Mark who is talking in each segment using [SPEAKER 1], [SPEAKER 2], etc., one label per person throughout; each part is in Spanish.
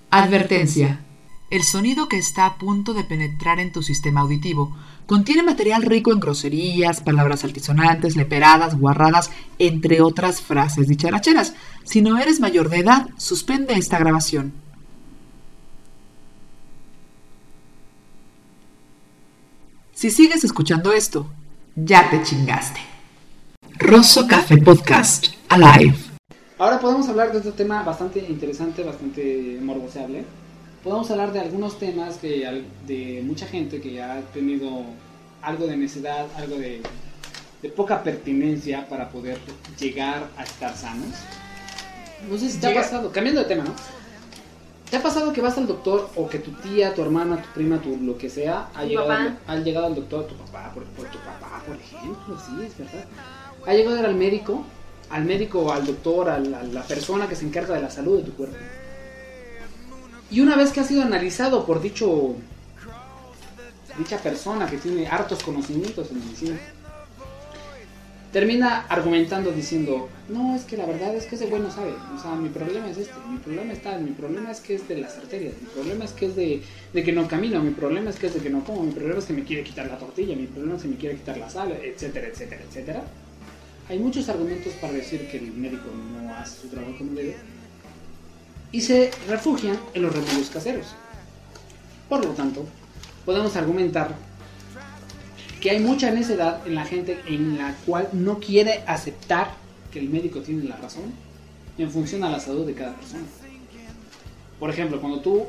[SPEAKER 1] Advertencia. El sonido que está a punto de penetrar en tu sistema auditivo contiene material rico en groserías, palabras altisonantes, leperadas, guarradas, entre otras frases dicharacheras. Si no eres mayor de edad, suspende esta grabación. Si sigues escuchando esto, ya te chingaste. Rosso Café Podcast, Alive.
[SPEAKER 2] Ahora podemos hablar de otro tema bastante interesante, bastante morboseable. Podemos hablar de algunos temas de mucha gente que ha tenido algo de necedad, algo de poca pertinencia para poder llegar a estar sanos. No sé si te ha pasado, cambiando de tema, ¿no? ¿Te ha pasado que vas al doctor o que tu tía, tu hermana, tu prima, tu lo que sea, ha llegado al doctor, tu papá, por ejemplo, sí, es verdad. Ha llegado a ir al médico o al doctor, a la persona que se encarga de la salud de tu cuerpo. Y una vez que ha sido analizado por dicha persona que tiene hartos conocimientos en medicina, termina argumentando diciendo, no, es que la verdad es que ese güey no sabe, o sea, mi problema es este, mi problema es que es de las arterias, mi problema es que es de que no camino, mi problema es que es de que no como, mi problema es que me quiere quitar la tortilla, mi problema es que me quiere quitar la sal, etcétera, etcétera, etcétera. Hay muchos argumentos para decir que el médico no hace su trabajo como debe y se refugian en los remedios caseros. Por lo tanto, podemos argumentar que hay mucha necedad en la gente en la cual no quiere aceptar que el médico tiene la razón en función a la salud de cada persona. Por ejemplo, cuando tú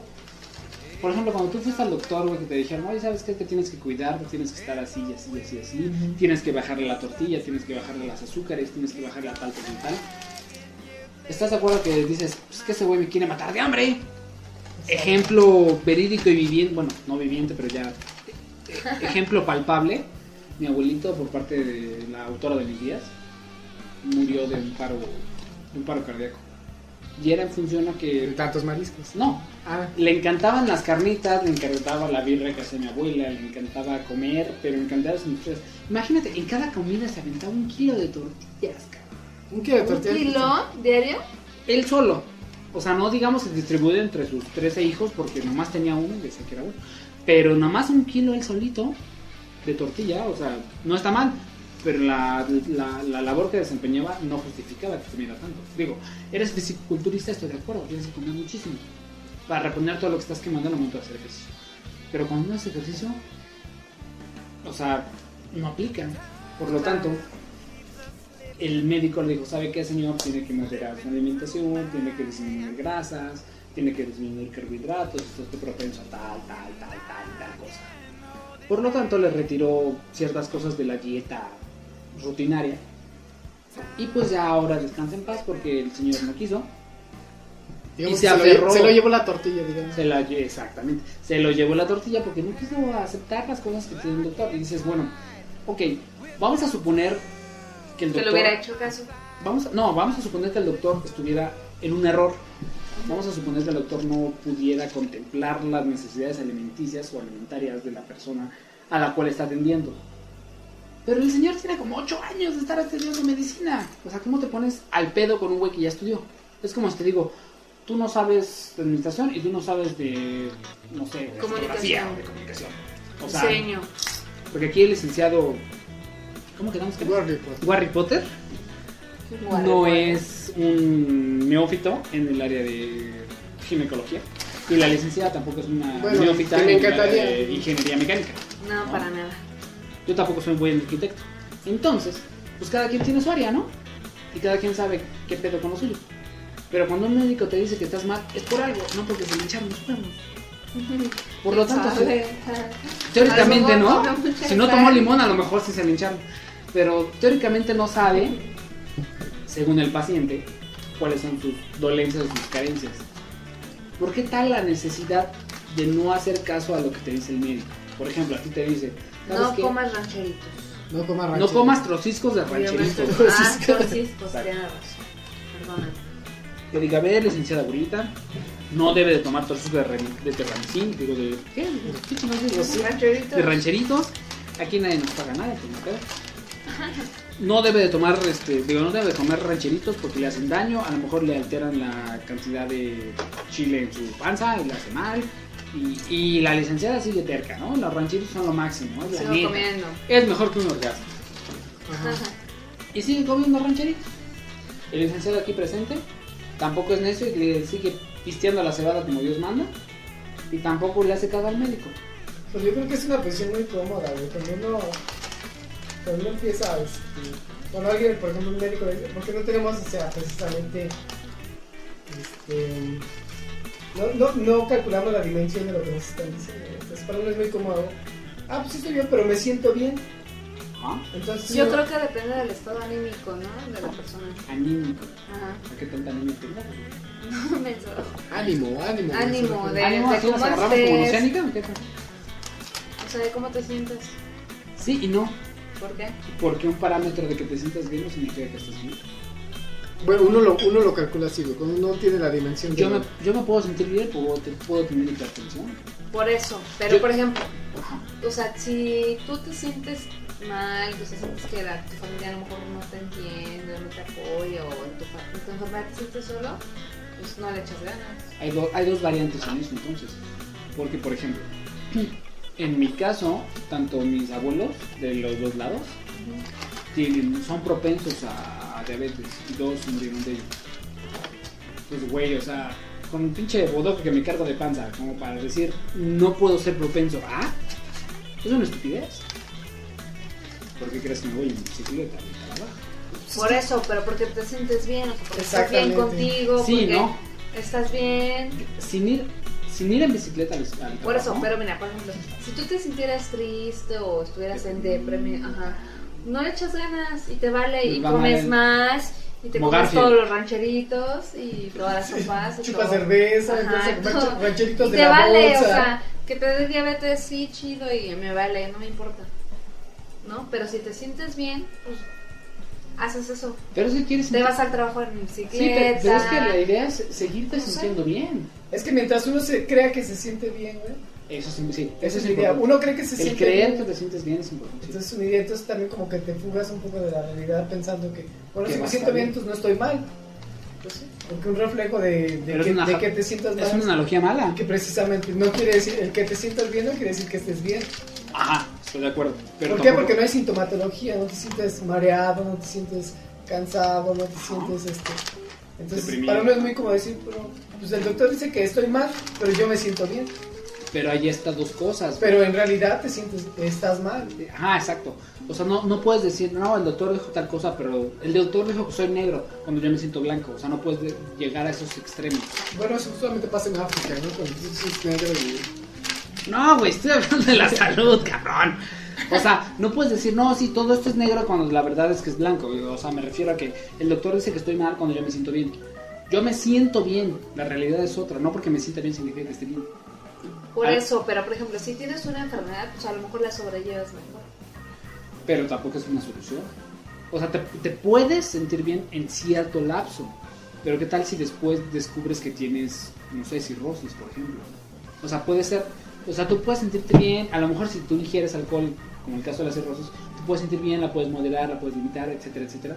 [SPEAKER 2] fuiste al doctor, güey, que te dijeron, oye, ¿sabes qué? Te tienes que cuidar, tienes que estar así, así, así, así. Tienes que bajarle la tortilla, tienes que bajarle las azúcares, tienes que bajarle a tal, tal, tal. ¿Estás de acuerdo que dices, pues que ese güey me quiere matar de hambre? Ejemplo verídico y viviente, bueno, no viviente, pero ya ejemplo palpable. Mi abuelito, por parte de la autora de mis días, murió de un paro cardíaco. Y era en función a que...
[SPEAKER 3] ¿Tantos mariscos?
[SPEAKER 2] No. Le encantaban las carnitas, le encantaba la birria que hacía mi abuela, le encantaba comer, pero le encantaban las industrias. Imagínate, en cada comida se aventaba 1 kilo de tortillas, cabrón.
[SPEAKER 3] ¿Un kilo de tortillas?
[SPEAKER 4] ¿1 kilo diario?
[SPEAKER 2] Él solo. O sea, no digamos se distribuye entre sus 13 hijos, porque nomás tenía uno y decía que era bueno. Pero nomás 1 kilo él solito de tortilla, o sea, no está mal. Pero la labor que desempeñaba no justificaba que comiera tanto. Digo, eres fisiculturista, estoy de acuerdo, tienes que comer muchísimo para reponer todo lo que estás quemando al momento de hacer ejercicio. Pero cuando no haces ejercicio, o sea, no aplica. Por lo tanto, el médico le dijo, ¿sabe qué, señor? Tiene que moderar su alimentación, tiene que disminuir grasas, tiene que disminuir carbohidratos, esto es propenso a tal cosa. Por lo tanto, le retiró ciertas cosas de la dieta rutinaria y pues ya ahora descansa en paz porque el señor no quiso.
[SPEAKER 3] Digamos
[SPEAKER 2] y se aferró,
[SPEAKER 3] se lo llevó la tortilla, digamos.
[SPEAKER 2] Exactamente, se lo llevó la tortilla porque no quiso aceptar las cosas que tiene el doctor. Y dices, bueno, ok, vamos a suponer que el doctor...
[SPEAKER 4] Que le hubiera hecho caso.
[SPEAKER 2] Vamos a suponer que el doctor estuviera en un error. Vamos a suponer que el doctor no pudiera contemplar las necesidades alimenticias o alimentarias de la persona a la cual está atendiendo. Pero el señor tiene como 8 años de estar estudiando medicina. O sea, ¿cómo te pones al pedo con un güey que ya estudió? Es como si te digo, tú no sabes de administración y tú no sabes de, no sé, de fotografía o de comunicación. O sea,
[SPEAKER 4] diseño.
[SPEAKER 2] Porque aquí el licenciado, ¿cómo quedamos? Harry Potter no es un neófito en el área de ginecología. Y la licenciada tampoco es una neófita en el área de ingeniería mecánica.
[SPEAKER 4] No, para nada.
[SPEAKER 2] Yo tampoco soy un buen arquitecto. Entonces, pues cada quien tiene su área, ¿no? Y cada quien sabe qué pedo con lo suyo. Pero cuando un médico te dice que estás mal, es por algo, no porque se le hincharon los cuernos. Por lo tanto, teóricamente, ¿no? Si no tomó limón, a lo mejor sí se le hincharon. Pero teóricamente no sabe, según el paciente, cuáles son sus dolencias o sus carencias. ¿Por qué tal la necesidad de no hacer caso a lo que te dice el médico? Por ejemplo, a ti te dice,
[SPEAKER 4] no comas rancheritos.
[SPEAKER 2] No comas trociscos de rancheritos.
[SPEAKER 4] Trociscos, tienes razón. Perdóname.
[SPEAKER 2] Que diga, a ver, licenciada Burita, no debe de tomar trociscos de terramicín, digo, de... ¿Qué? ¿Qué chingados digo?
[SPEAKER 4] Rancheritos.
[SPEAKER 2] De rancheritos. Aquí nadie nos paga nada, pues no queda. no debe de tomar, no debe de comer rancheritos porque le hacen daño, a lo mejor le alteran la cantidad de chile en su panza y le hace mal. Y la licenciada sigue terca, ¿no? Los rancheritos son lo máximo, es la
[SPEAKER 4] Sigo
[SPEAKER 2] neta.
[SPEAKER 4] comiendo.
[SPEAKER 2] Es mejor que un orgasmo.
[SPEAKER 3] Ajá.
[SPEAKER 2] Y sigue comiendo rancheritos. El licenciado aquí presente tampoco es necio y le sigue pisteando la cebada como Dios manda. Y tampoco le hace caso al médico.
[SPEAKER 3] Pues yo creo que es una posición muy cómoda, güey. Cuando uno empieza, cuando alguien, por ejemplo, un médico le dice, porque no tenemos, o sea, precisamente, no calculamos la dimensión de lo que nos están diciendo. Entonces, para uno es muy cómodo. Ah, pues sí estoy bien, pero me siento bien.
[SPEAKER 2] ¿Ah?
[SPEAKER 3] Entonces,
[SPEAKER 4] Yo creo que depende del estado anímico, ¿no? De la persona.
[SPEAKER 2] Anímico.
[SPEAKER 4] Ajá.
[SPEAKER 2] ¿A qué tanta anímico?
[SPEAKER 4] No, menso.
[SPEAKER 3] Ánimo.
[SPEAKER 4] Ánimo, de
[SPEAKER 2] ¿Ánimo? ¿Así nos
[SPEAKER 4] cómo
[SPEAKER 2] agarramos como
[SPEAKER 4] estés.
[SPEAKER 2] oceánica? ¿O qué?
[SPEAKER 4] O sea, de cómo te sientes.
[SPEAKER 2] Sí y no.
[SPEAKER 4] ¿Por qué?
[SPEAKER 2] Porque un parámetro de que te sientas bien no significa que estés bien.
[SPEAKER 3] Bueno, uno lo calcula así, güey. Cuando uno tiene la dimensión de...
[SPEAKER 2] Yo me puedo sentir bien, puedo tener hipertensión.
[SPEAKER 4] Por eso. Pero,
[SPEAKER 2] Yo-
[SPEAKER 4] por ejemplo,
[SPEAKER 2] Ajá.
[SPEAKER 4] o sea, si tú te sientes mal, o sea, sientes que tu familia a lo mejor no te entiende, no te apoya, o en tu enfermedad te sientes solo, pues no le echas ganas.
[SPEAKER 2] Hay dos variantes en eso entonces. Porque, por ejemplo, en mi caso, tanto mis abuelos de los dos lados son propensos a diabetes y todos murieron de ello. Pues, güey, o sea, con un pinche bodoque que me cargo de panza, como para decir, no puedo ser propenso a. Es una estupidez. ¿Por qué crees que me voy en bicicleta a trabajo?
[SPEAKER 4] Por eso, pero porque te sientes bien, o sea, porque estás bien
[SPEAKER 3] Exactamente.
[SPEAKER 4] contigo,
[SPEAKER 2] Sí,
[SPEAKER 4] porque
[SPEAKER 2] ¿no?
[SPEAKER 4] estás bien.
[SPEAKER 2] Sin ir en bicicleta al trabajo.
[SPEAKER 4] Por eso, pero mira, por ejemplo, si tú te sintieras triste o estuvieras en depresión, no le echas ganas y te vale y
[SPEAKER 2] Va
[SPEAKER 4] comes
[SPEAKER 2] mal.
[SPEAKER 4] más y te
[SPEAKER 2] Como
[SPEAKER 4] comes
[SPEAKER 2] Garfield.
[SPEAKER 4] todos los rancheritos y todas las sopas y
[SPEAKER 3] Chupa
[SPEAKER 4] todo.
[SPEAKER 3] cerveza,
[SPEAKER 4] Ajá,
[SPEAKER 3] entonces
[SPEAKER 4] todo.
[SPEAKER 3] rancheritos
[SPEAKER 4] Y
[SPEAKER 3] de
[SPEAKER 4] te
[SPEAKER 3] la
[SPEAKER 4] vale,
[SPEAKER 3] bolsa.
[SPEAKER 4] o sea, que te dé diabetes, sí, chido, y me vale, no me importa, ¿no? Pero si te sientes bien, pues haces eso.
[SPEAKER 2] Pero si quieres
[SPEAKER 4] Te vas al trabajo en
[SPEAKER 2] Sí,
[SPEAKER 4] bicicleta.
[SPEAKER 2] pero es que la idea es seguirte
[SPEAKER 4] No sé.
[SPEAKER 2] sintiendo bien.
[SPEAKER 3] Es que mientras uno se crea que se siente bien, güey.
[SPEAKER 2] Eso sí,
[SPEAKER 3] Esa
[SPEAKER 2] es
[SPEAKER 3] es la idea.
[SPEAKER 2] importante.
[SPEAKER 3] Uno cree que se
[SPEAKER 2] El
[SPEAKER 3] siente
[SPEAKER 2] creer
[SPEAKER 3] bien.
[SPEAKER 2] que te sientes bien es importante. sí.
[SPEAKER 3] Entonces, una idea, entonces también como que te fugas un poco de la realidad pensando que, bueno,
[SPEAKER 2] Que
[SPEAKER 3] si me
[SPEAKER 2] vas a
[SPEAKER 3] siento
[SPEAKER 2] estar
[SPEAKER 3] bien,
[SPEAKER 2] bien.
[SPEAKER 3] pues no estoy mal. Pues sí, porque un reflejo
[SPEAKER 2] Pero es una
[SPEAKER 3] de que te sientas mal.
[SPEAKER 2] Es una analogía mala.
[SPEAKER 3] Que precisamente no quiere decir, el que te sientas bien no quiere decir que estés bien.
[SPEAKER 2] Ajá, estoy de acuerdo. Pero
[SPEAKER 3] ¿Por qué?
[SPEAKER 2] tampoco-
[SPEAKER 3] Porque no hay sintomatología, no te sientes mareado, no te sientes cansado, no te sientes Entonces,
[SPEAKER 2] Deprimido.
[SPEAKER 3] para uno es muy como decir, pero, pues el doctor dice que estoy mal, pero yo me siento bien.
[SPEAKER 2] Pero hay estas dos cosas.
[SPEAKER 3] Pero en realidad estás mal.
[SPEAKER 2] Ajá, exacto. O sea, no puedes decir, no, el doctor dijo tal cosa, pero el doctor dijo que soy negro cuando yo me siento blanco. O sea, no puedes llegar a esos extremos.
[SPEAKER 3] Bueno, eso solamente pasa en África, ¿no? Cuando es negro y...
[SPEAKER 2] No, güey, estoy hablando de la salud, cabrón. O sea, no puedes decir, no, sí, todo esto es negro cuando la verdad es que es blanco. O sea, me refiero a que el doctor dice que estoy mal cuando yo me siento bien. Yo me siento bien, la realidad es otra. No porque me sienta bien significa que esté bien.
[SPEAKER 4] Por
[SPEAKER 2] Ah.
[SPEAKER 4] eso, pero por ejemplo, si tienes una enfermedad, pues a lo mejor la sobrellevas mejor.
[SPEAKER 2] Pero tampoco es una solución. O sea, te puedes sentir bien en cierto lapso. Pero ¿qué tal si después descubres que tienes, no sé, cirrosis, por ejemplo? O sea, puede ser... O sea, tú puedes sentirte bien, a lo mejor si tú ingieres alcohol, como en el caso de la cirrosis, tú puedes sentir bien, la puedes moderar, la puedes limitar, etcétera, etcétera.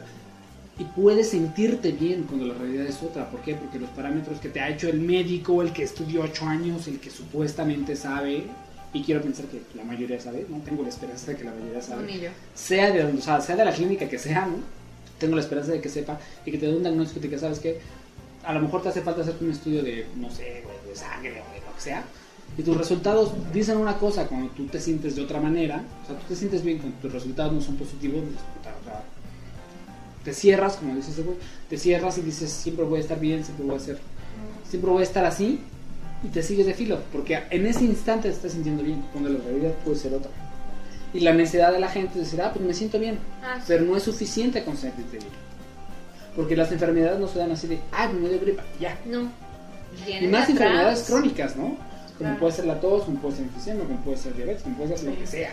[SPEAKER 2] Y puedes sentirte bien cuando la realidad es otra. ¿Por qué? Porque los parámetros que te ha hecho el médico, el que estudió 8 años, el que supuestamente sabe, y quiero pensar que la mayoría sabe, no tengo la esperanza de que la mayoría sabe,
[SPEAKER 4] Ni yo.
[SPEAKER 2] sea de donde, o sea, sea de la clínica que sea, ¿no? Tengo la esperanza de que sepa y que te dé un diagnóstico de que sabes que a lo mejor te hace falta hacerte un estudio de, no sé, güey, de sangre o de lo que sea. Y tus resultados dicen una cosa cuando tú te sientes de otra manera. O sea, tú te sientes bien cuando tus resultados no son positivos. O sea, te cierras, como dices, güey, te cierras y dices, siempre voy a estar bien, siempre voy a estar así. Y te sigues de filo, porque en ese instante te estás sintiendo bien, cuando la realidad puede ser otra. Y la necesidad de la gente es decir, pues me siento bien.
[SPEAKER 4] Ah, sí.
[SPEAKER 2] Pero no es suficiente con sentirte bien. Porque las enfermedades no se dan así de, me dio gripa, ya.
[SPEAKER 4] No.
[SPEAKER 2] Y más enfermedades crónicas, ¿no? Como
[SPEAKER 4] Claro.
[SPEAKER 2] puede ser la tos, como puede ser enfisema, como puede ser diabetes, como puede ser lo que sea.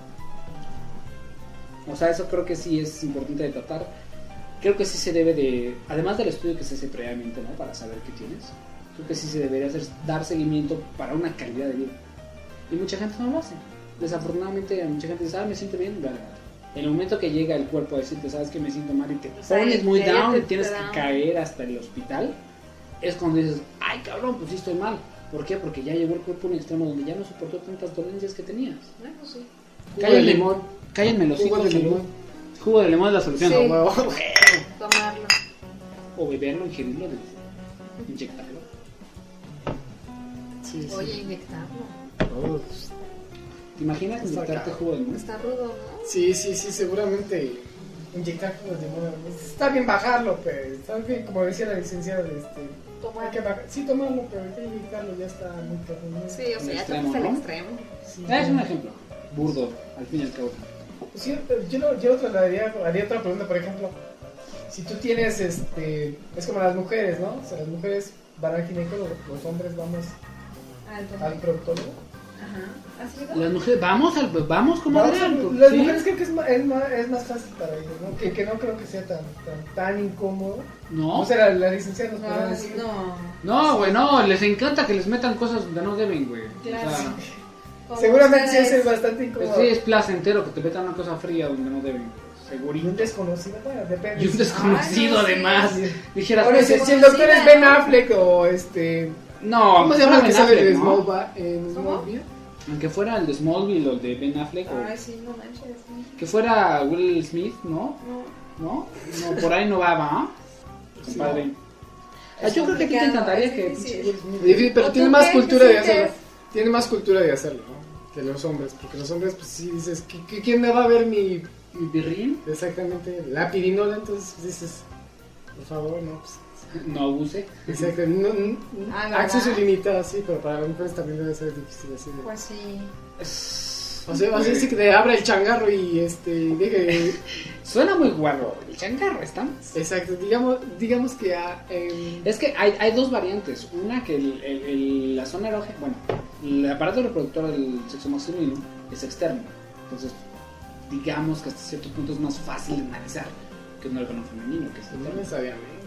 [SPEAKER 2] O sea, eso creo que sí es importante de tratar. Creo que sí se debe de, además del estudio que se hace previamente, ¿no? Para saber qué tienes, creo que sí se debería dar seguimiento para una calidad de vida. Y mucha gente no lo hace. Desafortunadamente mucha gente dice, me siento bien, vale, vale. En el momento que llega el cuerpo a decirte, sabes que me siento mal y te
[SPEAKER 4] O sea,
[SPEAKER 2] pones muy
[SPEAKER 4] ya
[SPEAKER 2] down
[SPEAKER 4] te
[SPEAKER 2] y tienes que
[SPEAKER 4] down.
[SPEAKER 2] caer hasta el hospital, es cuando dices, ay cabrón, pues sí estoy mal. ¿Por qué? Porque ya llegó el cuerpo a un extremo donde ya no soportó tantas dolencias que tenías.
[SPEAKER 4] Bueno, sí.
[SPEAKER 3] Jugo de limón.
[SPEAKER 2] Cállenme los
[SPEAKER 3] Jugo
[SPEAKER 2] hijos.
[SPEAKER 3] de limón.
[SPEAKER 2] Jugo de limón es la solución.
[SPEAKER 4] Sí.
[SPEAKER 2] A huevo.
[SPEAKER 4] Tomarlo.
[SPEAKER 2] O beberlo, ingerirlo, inyectarlo.
[SPEAKER 3] Sí, sí.
[SPEAKER 4] Oye, inyectarlo.
[SPEAKER 3] Oh,
[SPEAKER 2] ¿Te imaginas
[SPEAKER 3] Está
[SPEAKER 2] inyectarte
[SPEAKER 3] cabrón.
[SPEAKER 2] jugo de limón?
[SPEAKER 4] Está rudo, ¿no?
[SPEAKER 3] sí, seguramente inyectar jugo de limón. Está bien bajarlo, pero está bien, como decía la licenciada, hay que bajar. Sí, tomarlo, pero hay que inyectarlo, ya está muy cabrón, ¿no?
[SPEAKER 4] Sí, o sea, ya
[SPEAKER 2] extremo,
[SPEAKER 4] tocaste el
[SPEAKER 2] ¿no?
[SPEAKER 4] extremo.
[SPEAKER 3] Sí.
[SPEAKER 2] Es un ejemplo. Burdo, al fin y al cabo.
[SPEAKER 3] Pues sí, yo haría otra pregunta, por ejemplo, si tú tienes, es como las mujeres, ¿no? O sea, las mujeres van al ginecólogo, los hombres vamos al proctólogo.
[SPEAKER 4] Ajá. ¿Has ido?
[SPEAKER 2] Las mujeres, vamos como
[SPEAKER 3] Vamos
[SPEAKER 2] verán,
[SPEAKER 3] a-
[SPEAKER 2] ¿sí?
[SPEAKER 3] las mujeres creo que es más fácil para ellos, ¿no? Que no creo que sea tan incómodo.
[SPEAKER 2] No,
[SPEAKER 3] O sea, la licenciada nos podrá
[SPEAKER 4] Ay,
[SPEAKER 3] decir.
[SPEAKER 4] no.
[SPEAKER 2] güey, no, les encanta que les metan cosas donde no deben, güey.
[SPEAKER 4] Claro.
[SPEAKER 2] O sea,
[SPEAKER 4] Como
[SPEAKER 3] Seguramente sí
[SPEAKER 4] ustedes.
[SPEAKER 3] es bastante
[SPEAKER 2] pues
[SPEAKER 3] incómodo.
[SPEAKER 2] sí, es placentero que te metan una cosa fría donde no deben,
[SPEAKER 3] Y
[SPEAKER 2] segurito.
[SPEAKER 3] un desconocido, bueno, depende.
[SPEAKER 2] Y un desconocido
[SPEAKER 4] Ay, no, sí.
[SPEAKER 2] además.
[SPEAKER 3] Sí.
[SPEAKER 2] Dijeras,
[SPEAKER 3] Ahora,
[SPEAKER 2] pues,
[SPEAKER 3] si el doctor es Ben
[SPEAKER 4] ¿no?
[SPEAKER 3] Affleck o
[SPEAKER 2] no,
[SPEAKER 3] ¿cómo se
[SPEAKER 2] fuera
[SPEAKER 3] llama el que
[SPEAKER 2] Ben
[SPEAKER 3] sale de
[SPEAKER 2] Affleck, ¿no?
[SPEAKER 4] ¿Cómo?
[SPEAKER 3] Smallville?
[SPEAKER 2] Aunque fuera el de Smallville o el de Ben Affleck, o
[SPEAKER 4] Ay, sí, no manches. No.
[SPEAKER 2] que fuera Will Smith, ¿no?
[SPEAKER 4] No.
[SPEAKER 2] No, por ahí no va, compadre.
[SPEAKER 4] Es
[SPEAKER 2] Yo creo que a ti te
[SPEAKER 4] complicado,
[SPEAKER 2] encantaría
[SPEAKER 4] es
[SPEAKER 2] que
[SPEAKER 4] difícil.
[SPEAKER 2] pinche Will Smith-
[SPEAKER 3] Difícil, pero
[SPEAKER 4] ¿O
[SPEAKER 3] tiene
[SPEAKER 4] tú
[SPEAKER 3] más
[SPEAKER 4] qué
[SPEAKER 3] cultura de
[SPEAKER 4] sientes?
[SPEAKER 3] hacerlo. Tiene más cultura de hacerlo, ¿no? Que los hombres, porque los hombres, pues sí dices, ¿quién me va a ver mi
[SPEAKER 2] ¿Mi birrín?
[SPEAKER 3] exactamente la pirinola? Entonces pues, dices, por favor, no, pues.
[SPEAKER 2] No abuse.
[SPEAKER 3] Exacto,
[SPEAKER 4] Ah, ¿verdad?
[SPEAKER 3] acceso ilimitado, sí, pero para las mujeres también debe ser difícil así de.
[SPEAKER 4] Pues sí.
[SPEAKER 3] O sea, sí que te abra el changarro y deje.
[SPEAKER 2] Suena muy guarro. El changarro, ¿estamos?
[SPEAKER 3] Exacto, digamos que
[SPEAKER 2] Es que hay dos variantes. Una que la zona erógena, bueno, el aparato reproductor del sexo masculino es externo. Entonces, digamos que hasta cierto punto es más fácil de analizar que un órgano femenino, que es
[SPEAKER 3] no
[SPEAKER 2] interno.
[SPEAKER 3] necesariamente.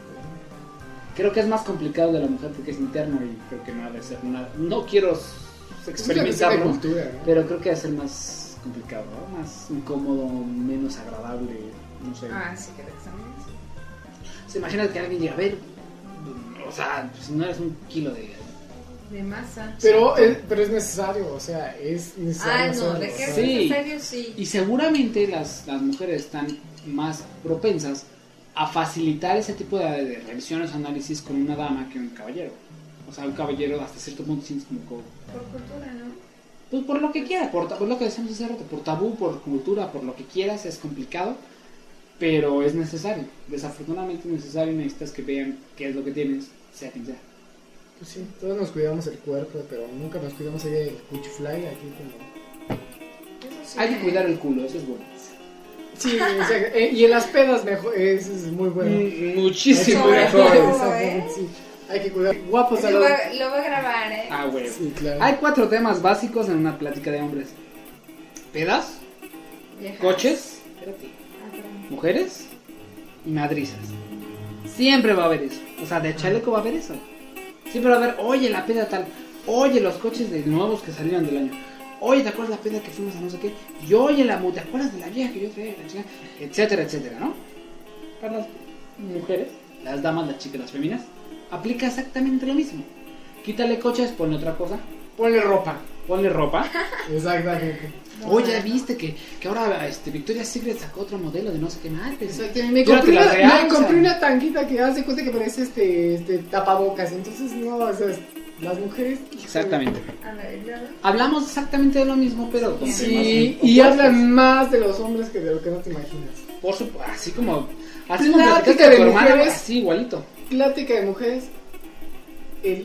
[SPEAKER 2] Creo que es más complicado de la mujer porque es interno y creo que no ha de ser nada. No quiero
[SPEAKER 3] Es una cuestión de
[SPEAKER 2] experimentarlo,
[SPEAKER 3] cultura, ¿no?
[SPEAKER 2] pero creo que va a ser más complicado, ¿no? Más incómodo, menos agradable, no sé.
[SPEAKER 4] Ah, sí, que te examines.
[SPEAKER 2] ¿Se imagina que alguien diga, a ver, o sea, si no eres un kilo de...
[SPEAKER 4] De masa.
[SPEAKER 3] Pero es necesario, o sea, es necesario.
[SPEAKER 4] Ah, no,
[SPEAKER 3] hacerlo,
[SPEAKER 4] de que
[SPEAKER 3] o
[SPEAKER 4] es
[SPEAKER 3] sea,
[SPEAKER 2] Sí.
[SPEAKER 4] necesario, sí.
[SPEAKER 2] Y seguramente las mujeres están más propensas a facilitar ese tipo de revisiones o análisis con una dama que un caballero. O sea, un caballero hasta cierto punto sientes como...
[SPEAKER 4] Por cultura, ¿no?
[SPEAKER 2] Pues por lo que quiera, por lo que decíamos hace rato, por tabú, por cultura, por lo que quieras, es complicado, pero es necesario. Desafortunadamente es necesario y necesitas que vean qué es lo que tienes, sea quien sea.
[SPEAKER 3] pues sí, todos nos cuidamos el cuerpo, pero nunca nos cuidamos ahí el cuchufly, aquí como.
[SPEAKER 4] Eso sí.
[SPEAKER 2] Hay que cuidar el culo, eso es bueno.
[SPEAKER 3] Sí, o sea, y en las pedas mejor, eso es muy bueno.
[SPEAKER 2] Muchísimo
[SPEAKER 4] Sobre
[SPEAKER 2] mejor.
[SPEAKER 4] todo.
[SPEAKER 3] Exactamente, sí. Hay que cuidar. Guapos a
[SPEAKER 4] Lo
[SPEAKER 3] los.
[SPEAKER 4] voy a grabar, ¿eh?
[SPEAKER 2] Ah, güey.
[SPEAKER 3] Sí, claro.
[SPEAKER 2] Hay 4 temas básicos en una plática de hombres. Pedas,
[SPEAKER 4] Viejas.
[SPEAKER 2] coches,
[SPEAKER 4] Ah, perdón.
[SPEAKER 2] mujeres y madrizas. Siempre va a haber eso. O sea, de chaleco va a haber eso. Siempre va a haber, oye, la peda tal. Oye, los coches de nuevos que salieron del año. Oye, ¿te acuerdas la peda que fuimos a no sé qué? Y oye, ¿te acuerdas de la vieja que yo traía? La chica? Etcétera, etcétera, ¿no? Para las mujeres, las damas, las chicas, las féminas, aplica exactamente lo mismo. Quítale coches, ponle otra cosa.
[SPEAKER 3] Ponle ropa.
[SPEAKER 2] Ponle ropa.
[SPEAKER 3] Exactamente.
[SPEAKER 2] Oye, ¿viste que ahora Victoria's Secret sacó otro modelo de no sé qué más?
[SPEAKER 3] Exactamente. Me
[SPEAKER 2] Durante
[SPEAKER 3] compré,
[SPEAKER 2] la
[SPEAKER 3] una,
[SPEAKER 2] realza.
[SPEAKER 3] me compré una tanguita que hace cuenta que parece tapabocas. Entonces, no, o sea, las mujeres.
[SPEAKER 2] Exactamente.
[SPEAKER 4] A ver, ¿ya?
[SPEAKER 2] Hablamos exactamente de lo mismo, pero con
[SPEAKER 3] Sí,
[SPEAKER 2] temas
[SPEAKER 3] y
[SPEAKER 2] opuestos.
[SPEAKER 3] hablan más de los hombres que de lo que no te imaginas.
[SPEAKER 2] Por supuesto, así como
[SPEAKER 3] Plática
[SPEAKER 2] platicaste
[SPEAKER 3] de
[SPEAKER 2] tu hermano,
[SPEAKER 3] mujeres.
[SPEAKER 2] así igualito.
[SPEAKER 3] Plática de mujeres. El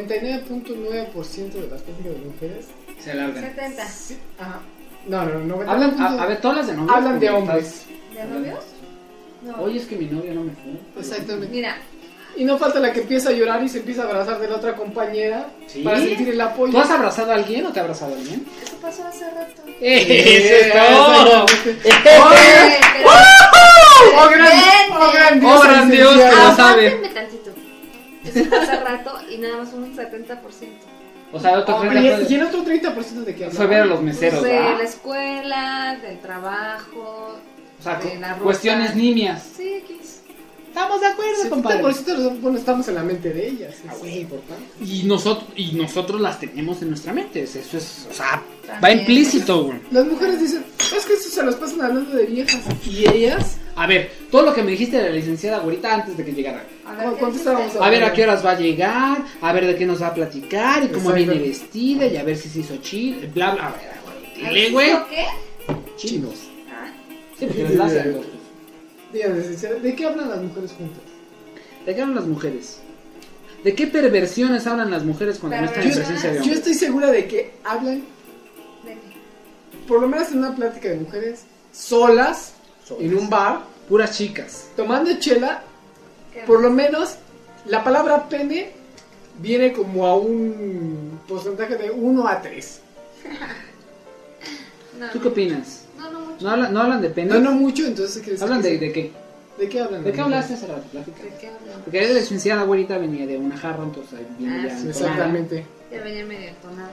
[SPEAKER 3] 99.9% de las pláticas de mujeres.
[SPEAKER 2] Se alargan.
[SPEAKER 4] 70.
[SPEAKER 3] Sí, ajá. No, 90.
[SPEAKER 2] Hablan, a ver, todas las de novios.
[SPEAKER 3] Hablan de
[SPEAKER 2] como
[SPEAKER 3] hombres.
[SPEAKER 2] estás-
[SPEAKER 4] ¿De novios? No.
[SPEAKER 2] Oye, es que mi novia no me fue.
[SPEAKER 3] Exactamente.
[SPEAKER 4] Mira,
[SPEAKER 3] Y no falta la que empieza a llorar y se empieza a abrazar de la otra compañera
[SPEAKER 2] ¿Sí?
[SPEAKER 3] para sentir el apoyo.
[SPEAKER 2] ¿Tú has abrazado a alguien o te ha abrazado a alguien?
[SPEAKER 4] eso pasó hace rato.
[SPEAKER 2] ¡Eso es todo!
[SPEAKER 3] Exactamente. ¡Oh, gran
[SPEAKER 2] ¡Oh, grandioso!
[SPEAKER 3] licenciada!
[SPEAKER 2] Lo sabe.
[SPEAKER 4] Aguántenme tantito. Eso fue hace rato y nada más un 70%.
[SPEAKER 2] O sea, el otro
[SPEAKER 3] Oye,
[SPEAKER 2] 30%
[SPEAKER 3] ¿y el otro 30% de qué habla?
[SPEAKER 2] fue ver a los meseros,
[SPEAKER 4] de
[SPEAKER 2] ¿verdad?
[SPEAKER 4] la escuela, del trabajo,
[SPEAKER 2] O sea,
[SPEAKER 4] de la ruta.
[SPEAKER 2] cuestiones nimias.
[SPEAKER 4] Sí, X.
[SPEAKER 2] Estamos de acuerdo,
[SPEAKER 3] Sí,
[SPEAKER 2] compadre.
[SPEAKER 3] por eso, bueno, estamos en la mente de ellas.
[SPEAKER 2] Ah,
[SPEAKER 3] Eso
[SPEAKER 2] güey.
[SPEAKER 3] es importante.
[SPEAKER 2] Y nosotros las tenemos en nuestra mente. Eso es, o sea, va
[SPEAKER 4] También.
[SPEAKER 2] implícito, güey.
[SPEAKER 3] Las mujeres dicen, es que eso se los pasan hablando de viejas. Y ellas,
[SPEAKER 2] A ver, todo lo que me dijiste de la licenciada ahorita antes de que llegara.
[SPEAKER 4] A ver, ¿qué
[SPEAKER 3] ¿cuánto
[SPEAKER 4] dijiste?
[SPEAKER 3] estábamos
[SPEAKER 2] A ver a qué horas va a llegar, a ver de qué nos va a platicar y cómo
[SPEAKER 3] Exacto.
[SPEAKER 2] viene vestida y a ver si se hizo chill, bla bla. A ver,
[SPEAKER 4] ¿Has
[SPEAKER 2] dile, güey.
[SPEAKER 4] visto qué?
[SPEAKER 3] chinos.
[SPEAKER 4] Ah,
[SPEAKER 2] Sí, porque les das algo.
[SPEAKER 3] Díganme, sincera, ¿de qué hablan las mujeres juntas?
[SPEAKER 2] ¿De qué hablan las mujeres? ¿De qué perversiones hablan las mujeres cuando no están en
[SPEAKER 4] Perversiones.
[SPEAKER 2] presencia de
[SPEAKER 3] Yo
[SPEAKER 2] hombres?
[SPEAKER 3] estoy segura de que hablan,
[SPEAKER 4] ¿de qué?
[SPEAKER 3] por lo menos en una plática de mujeres, solas, en un bar,
[SPEAKER 2] Puras chicas.
[SPEAKER 3] tomando chela,
[SPEAKER 4] ¿Qué?
[SPEAKER 3] por lo menos la palabra pene viene como a un porcentaje de 1 a 3.
[SPEAKER 4] No,
[SPEAKER 2] ¿Tú qué opinas?
[SPEAKER 4] no mucho.
[SPEAKER 2] ¿No hablan de pene?
[SPEAKER 3] No mucho, entonces ¿qué
[SPEAKER 2] ¿Hablan de qué?
[SPEAKER 3] ¿De qué hablan?
[SPEAKER 2] ¿De qué hablaste hace rato? Plática.
[SPEAKER 4] ¿De qué hablan?
[SPEAKER 2] Porque la licenciada güerita venía de una jarra, entonces ahí viene
[SPEAKER 4] Ah,
[SPEAKER 2] ya
[SPEAKER 4] sí,
[SPEAKER 2] entonada.
[SPEAKER 3] Exactamente.
[SPEAKER 4] Ya venía medio entonado.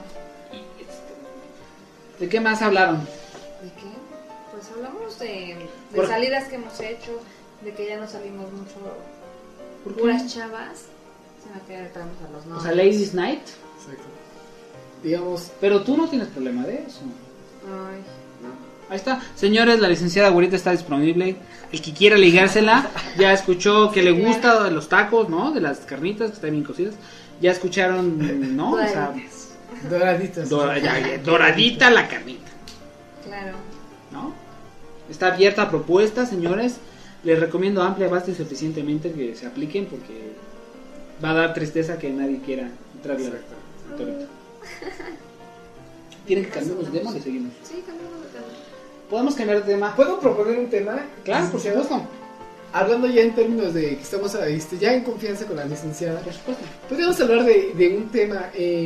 [SPEAKER 2] ¿De qué más hablaron?
[SPEAKER 4] ¿De qué? Pues hablamos de
[SPEAKER 2] Por-
[SPEAKER 4] salidas que hemos hecho, de que ya no salimos mucho
[SPEAKER 2] ¿Por qué?
[SPEAKER 4] puras chavas. Se me queda traemos a los
[SPEAKER 2] O
[SPEAKER 4] novios.
[SPEAKER 2] sea, Ladies Night.
[SPEAKER 3] Exacto. Digamos,
[SPEAKER 2] Pero tú no tienes problema de eso.
[SPEAKER 4] Ay,
[SPEAKER 2] Ahí está. Señores, la licenciada güerita está disponible. El que quiera ligársela, ya escuchó que le gusta de los tacos, ¿no? De las carnitas que están bien cocidas. Ya escucharon, ¿no? O sea,
[SPEAKER 4] Doraditas.
[SPEAKER 3] doraditas.
[SPEAKER 2] doradita la carnita,
[SPEAKER 4] Claro.
[SPEAKER 2] ¿no? Está abierta a propuestas, señores. Les recomiendo amplia, vasta y suficientemente que se apliquen porque va a dar tristeza que nadie quiera entrar ahorita. ¿Tienen que cambiar los temas o seguimos?
[SPEAKER 4] Sí, cambiamos de tema.
[SPEAKER 2] ¿Podemos cambiar de tema?
[SPEAKER 3] ¿Puedo proponer un tema?
[SPEAKER 2] Claro, por supuesto.
[SPEAKER 3] Hablando ya en términos de que estamos ya en confianza con la licenciada,
[SPEAKER 2] Por supuesto.
[SPEAKER 3] podríamos hablar de un tema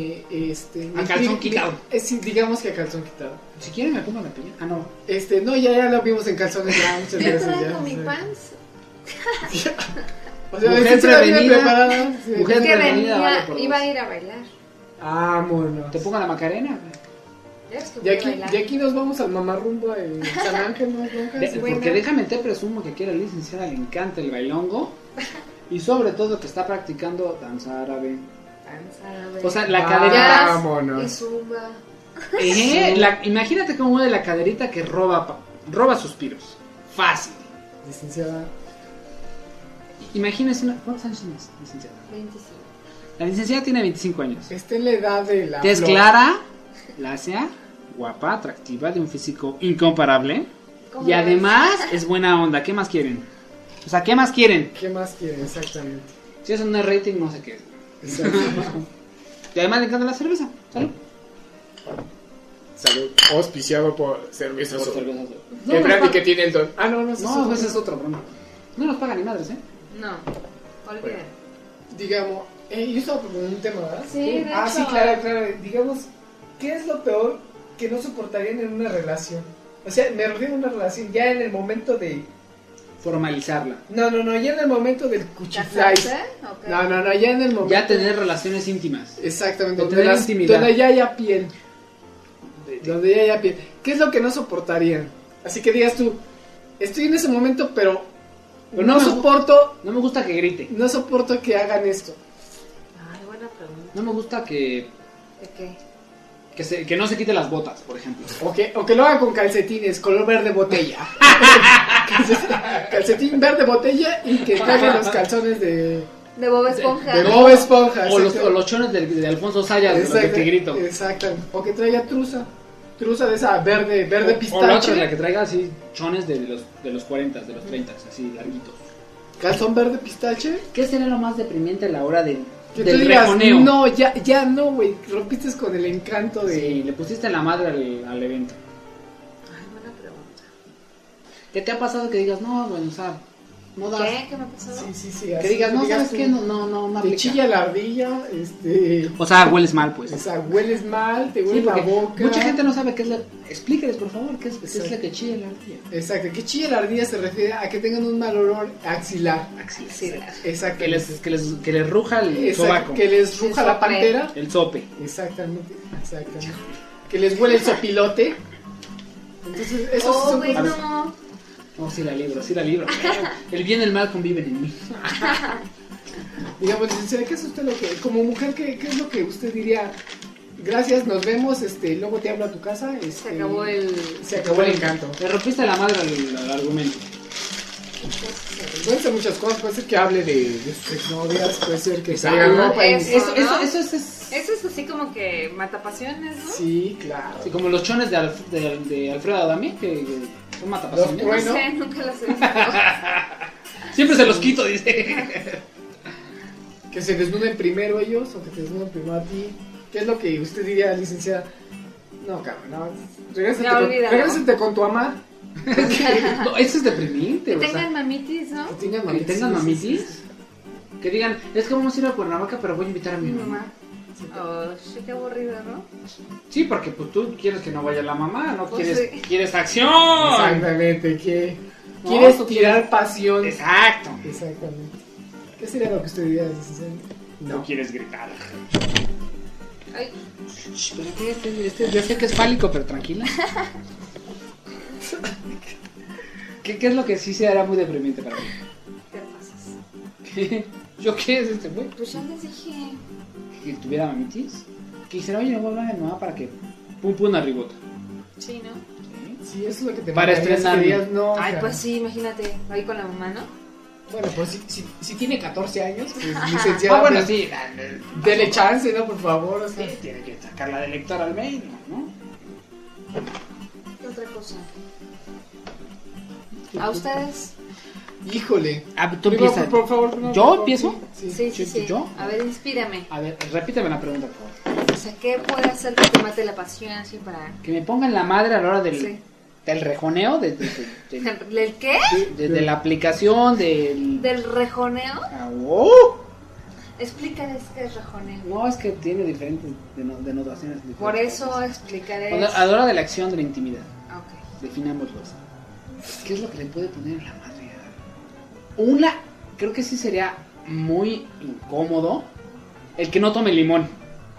[SPEAKER 2] A calzón quitado.
[SPEAKER 3] Sí, digamos que a calzón quitado.
[SPEAKER 2] Si quieren me pongo la piña. Ah, no.
[SPEAKER 3] No, ya lo vimos en calzones ya muchas
[SPEAKER 4] Yo
[SPEAKER 3] veces.
[SPEAKER 4] traigo mi
[SPEAKER 3] sí.
[SPEAKER 4] pants.
[SPEAKER 3] O sea,
[SPEAKER 2] Mujer
[SPEAKER 3] sí se la viene
[SPEAKER 2] prevenida.
[SPEAKER 3] preparada. Sí.
[SPEAKER 2] Mujer
[SPEAKER 4] Es que
[SPEAKER 2] prevenida,
[SPEAKER 4] venía,
[SPEAKER 2] vale por
[SPEAKER 4] iba a
[SPEAKER 2] dos.
[SPEAKER 4] ir a bailar.
[SPEAKER 3] Vámonos.
[SPEAKER 2] Te pongo la Macarena.
[SPEAKER 3] Y aquí nos vamos al mamarrumbo en San Ángel, ¿no?
[SPEAKER 4] Bueno.
[SPEAKER 2] Porque déjame te presumo que aquí a la licenciada le encanta el bailongo. Y sobre todo que está practicando danza árabe. O sea, la caderita.
[SPEAKER 3] Vámonos.
[SPEAKER 4] Y zumba.
[SPEAKER 2] Imagínate cómo mueve la caderita que roba suspiros. Fácil.
[SPEAKER 3] Licenciada.
[SPEAKER 2] Imagínense ¿cuántos años tienes, licenciada?
[SPEAKER 4] 25.
[SPEAKER 2] La licenciada tiene 25 años.
[SPEAKER 3] Está en la edad de la.
[SPEAKER 2] Es
[SPEAKER 3] flor.
[SPEAKER 2] clara, lacia, guapa, atractiva, de un físico incomparable.
[SPEAKER 4] ¿Cómo
[SPEAKER 2] Y
[SPEAKER 4] ves?
[SPEAKER 2] además es buena onda. ¿Qué más quieren? O sea, ¿qué más quieren?
[SPEAKER 3] ¿Qué más quieren? Exactamente.
[SPEAKER 2] Si eso no es rating, no sé qué es.
[SPEAKER 3] Exacto.
[SPEAKER 2] Y además le encanta la cerveza. ¿Salud?
[SPEAKER 3] Salud. Auspiciado por Cerveza
[SPEAKER 2] Por
[SPEAKER 3] Sol.
[SPEAKER 2] cerveza.
[SPEAKER 3] El brandy que tiene el don. Ah, no,
[SPEAKER 2] No, esa es otra broma. No nos pagan ni madres, ¿eh?
[SPEAKER 4] No, olvídalo.
[SPEAKER 3] Digamos, yo estaba proponiendo un tema, ¿verdad?
[SPEAKER 4] Sí, de hecho.
[SPEAKER 3] Sí, claro. Digamos, ¿qué es lo peor que no soportarían en una relación? O sea, me refiero a una relación ya en el momento de...
[SPEAKER 2] Formalizarla.
[SPEAKER 3] No, ya en el momento del cuchiflay.
[SPEAKER 4] ¿Casarse? ¿O qué?
[SPEAKER 3] No, ya en el momento...
[SPEAKER 2] Ya tener relaciones íntimas.
[SPEAKER 3] Exactamente,
[SPEAKER 2] De
[SPEAKER 3] donde,
[SPEAKER 2] tener intimidad.
[SPEAKER 3] donde ya haya piel. Donde ya haya piel. ¿Qué es lo que no soportarían? Así que digas tú, estoy en ese momento, pero
[SPEAKER 2] Pero
[SPEAKER 3] no
[SPEAKER 2] no me
[SPEAKER 3] soporto,
[SPEAKER 2] No me gusta que grite.
[SPEAKER 3] no soporto que hagan esto.
[SPEAKER 4] Ay, buena pregunta.
[SPEAKER 2] No me gusta que
[SPEAKER 4] ¿De qué?
[SPEAKER 2] que no se quite las botas, por ejemplo.
[SPEAKER 3] O que lo haga con calcetines, color verde botella. Calcetín verde botella y que traigan los calzones de
[SPEAKER 4] De Bob Esponja.
[SPEAKER 3] de Bob Esponja.
[SPEAKER 2] O los,
[SPEAKER 3] exacto.
[SPEAKER 2] chones de Alfonso Sayas, de
[SPEAKER 3] Exacto,
[SPEAKER 2] Tigrito.
[SPEAKER 3] exacto. O que traiga truza de esa verde
[SPEAKER 2] O la otra,
[SPEAKER 3] pistache.
[SPEAKER 2] la que traiga así chones de los 40, de los 30, así larguitos.
[SPEAKER 3] Calzón verde pistache.
[SPEAKER 2] ¿Qué sería lo más deprimente a la hora
[SPEAKER 3] Que tú
[SPEAKER 2] del
[SPEAKER 3] digas,
[SPEAKER 2] rejoneo?
[SPEAKER 3] no, ya no, güey. Rompiste con el encanto de...
[SPEAKER 2] Sí, le pusiste la madre al evento.
[SPEAKER 4] Ay, buena pregunta.
[SPEAKER 2] ¿Qué te ha pasado que digas, no, bueno, o sea, No das.
[SPEAKER 4] ¿Qué me pasó?
[SPEAKER 3] Sí.
[SPEAKER 2] Que
[SPEAKER 3] así
[SPEAKER 2] digas, no, ¿sabes
[SPEAKER 3] tú,
[SPEAKER 2] qué? No
[SPEAKER 3] te
[SPEAKER 2] aplica.
[SPEAKER 3] chilla la ardilla,
[SPEAKER 2] O sea, hueles mal, pues.
[SPEAKER 3] o sea, hueles mal, te huele
[SPEAKER 2] Sí,
[SPEAKER 3] la
[SPEAKER 2] porque
[SPEAKER 3] boca.
[SPEAKER 2] mucha gente no sabe qué es la... Explíqueles, por favor, qué es la que chilla la ardilla.
[SPEAKER 3] Exacto, que chilla la ardilla se refiere a que tengan un mal olor axilar.
[SPEAKER 4] Sí,
[SPEAKER 3] Exacto.
[SPEAKER 2] Que les ruja el sobaco.
[SPEAKER 3] Que les ruja
[SPEAKER 4] El
[SPEAKER 3] la
[SPEAKER 4] sope.
[SPEAKER 3] pantera.
[SPEAKER 2] El sope.
[SPEAKER 3] Exactamente. Que les huele el sopilote. Entonces, eso sí son
[SPEAKER 4] güey,
[SPEAKER 3] cosas-
[SPEAKER 4] no.
[SPEAKER 2] No, sí la libro. El bien y el mal conviven en mí.
[SPEAKER 3] Digamos, licenciada, ¿qué es usted lo que, como mujer, qué es lo que usted diría? Gracias, nos vemos, luego te hablo a tu casa.
[SPEAKER 4] Se acabó el...
[SPEAKER 3] Se acabó el encanto.
[SPEAKER 2] Le rompiste la madre al argumento.
[SPEAKER 3] Pueden ser muchas cosas, puede ser que hable de sus exnovias, puede ser que
[SPEAKER 2] Exacto.
[SPEAKER 3] salga ropa y-
[SPEAKER 4] Eso, ¿no?
[SPEAKER 2] Eso es...
[SPEAKER 4] Eso es así como que matapasiones, ¿no?
[SPEAKER 3] Sí, claro.
[SPEAKER 2] Sí, como los chones de Alfredo Adame, que son
[SPEAKER 3] Los
[SPEAKER 2] matapasiones.
[SPEAKER 3] truenos.
[SPEAKER 4] No sé, nunca las he visto.
[SPEAKER 2] Siempre se los quito, dice.
[SPEAKER 3] Que se desnuden primero ellos o que te desnuden primero a ti. ¿Qué es lo que usted diría, licenciada? No, cabrón, no.
[SPEAKER 4] olvídalo.
[SPEAKER 3] Regrésate con tu mamá.
[SPEAKER 2] No, eso es deprimente.
[SPEAKER 4] Que
[SPEAKER 2] o sea,
[SPEAKER 4] tengan mamitis, ¿no?
[SPEAKER 3] Que tengan
[SPEAKER 2] que
[SPEAKER 3] mamitis.
[SPEAKER 2] tengan mamitis. Que digan, es que vamos a ir a Cuernavaca, pero voy a invitar a mi
[SPEAKER 4] Mi
[SPEAKER 2] mamá.
[SPEAKER 4] mamá. Oh, sí, qué aburrido, ¿no?
[SPEAKER 2] Sí, porque pues tú quieres que no vaya la mamá, no
[SPEAKER 4] Pues
[SPEAKER 2] quieres,
[SPEAKER 4] sí.
[SPEAKER 2] quieres acción.
[SPEAKER 3] Exactamente, que
[SPEAKER 2] No,
[SPEAKER 3] quieres
[SPEAKER 2] tú
[SPEAKER 3] tirar pasión.
[SPEAKER 2] Exacto.
[SPEAKER 3] Exactamente. ¿Qué sería lo que usted diría, licenciada?
[SPEAKER 2] No quieres gritar.
[SPEAKER 4] Ay,
[SPEAKER 2] Shh, pero que yo sé que es fálico, pero tranquila. ¿Qué es lo que sí se hará muy deprimente para mí?
[SPEAKER 4] te pasas.
[SPEAKER 2] ¿Qué? ¿Yo qué es este güey?
[SPEAKER 4] Pues ya les dije.
[SPEAKER 2] Que tuviera mamitis. Que dijera, oye, no voy a hablar de mi mamá para que pum arribota.
[SPEAKER 4] Sí, ¿no?
[SPEAKER 3] Sí, eso es lo que te
[SPEAKER 2] Para
[SPEAKER 3] mandarías,
[SPEAKER 2] estrenarme.
[SPEAKER 3] que digas, no,
[SPEAKER 4] Ay,
[SPEAKER 3] cara.
[SPEAKER 4] pues sí, imagínate. Ahí con la mamá, ¿no?
[SPEAKER 3] Bueno, pues si tiene 14 años, pues licenciada.
[SPEAKER 2] Ah, bueno,
[SPEAKER 3] pues,
[SPEAKER 2] sí.
[SPEAKER 3] Dele chance, ¿no? Por favor. O sea.
[SPEAKER 2] Sí, tiene que sacarla de lector al medio, ¿no?
[SPEAKER 4] ¿Qué otra cosa? ¿A ustedes?
[SPEAKER 3] Híjole.
[SPEAKER 2] Tú
[SPEAKER 3] Primero,
[SPEAKER 2] empieza.
[SPEAKER 3] por favor. primero,
[SPEAKER 2] ¿Yo
[SPEAKER 3] por favor,
[SPEAKER 2] empiezo?
[SPEAKER 3] Sí.
[SPEAKER 4] Sí.
[SPEAKER 2] ¿Yo?
[SPEAKER 4] A ver, inspírame.
[SPEAKER 2] A ver, repíteme la pregunta, por favor.
[SPEAKER 4] O sea, ¿qué puede hacer que te mate la pasión así para...?
[SPEAKER 2] Que me pongan la madre a la hora del,
[SPEAKER 4] Sí.
[SPEAKER 2] del rejoneo,
[SPEAKER 4] ¿Del qué?
[SPEAKER 2] de la aplicación, del...
[SPEAKER 4] ¿Del rejoneo?
[SPEAKER 2] Ah, wow.
[SPEAKER 4] Explícales qué es rejoneo.
[SPEAKER 2] No, es que tiene diferentes denotaciones.
[SPEAKER 4] Por
[SPEAKER 2] diferentes.
[SPEAKER 4] eso explicaré.
[SPEAKER 2] A la hora de la acción de la intimidad,
[SPEAKER 4] Ah, ok.
[SPEAKER 2] definámoslo así. ¿Qué es lo que le puede poner en la madre? Una, creo que sí sería muy incómodo el que no tome limón.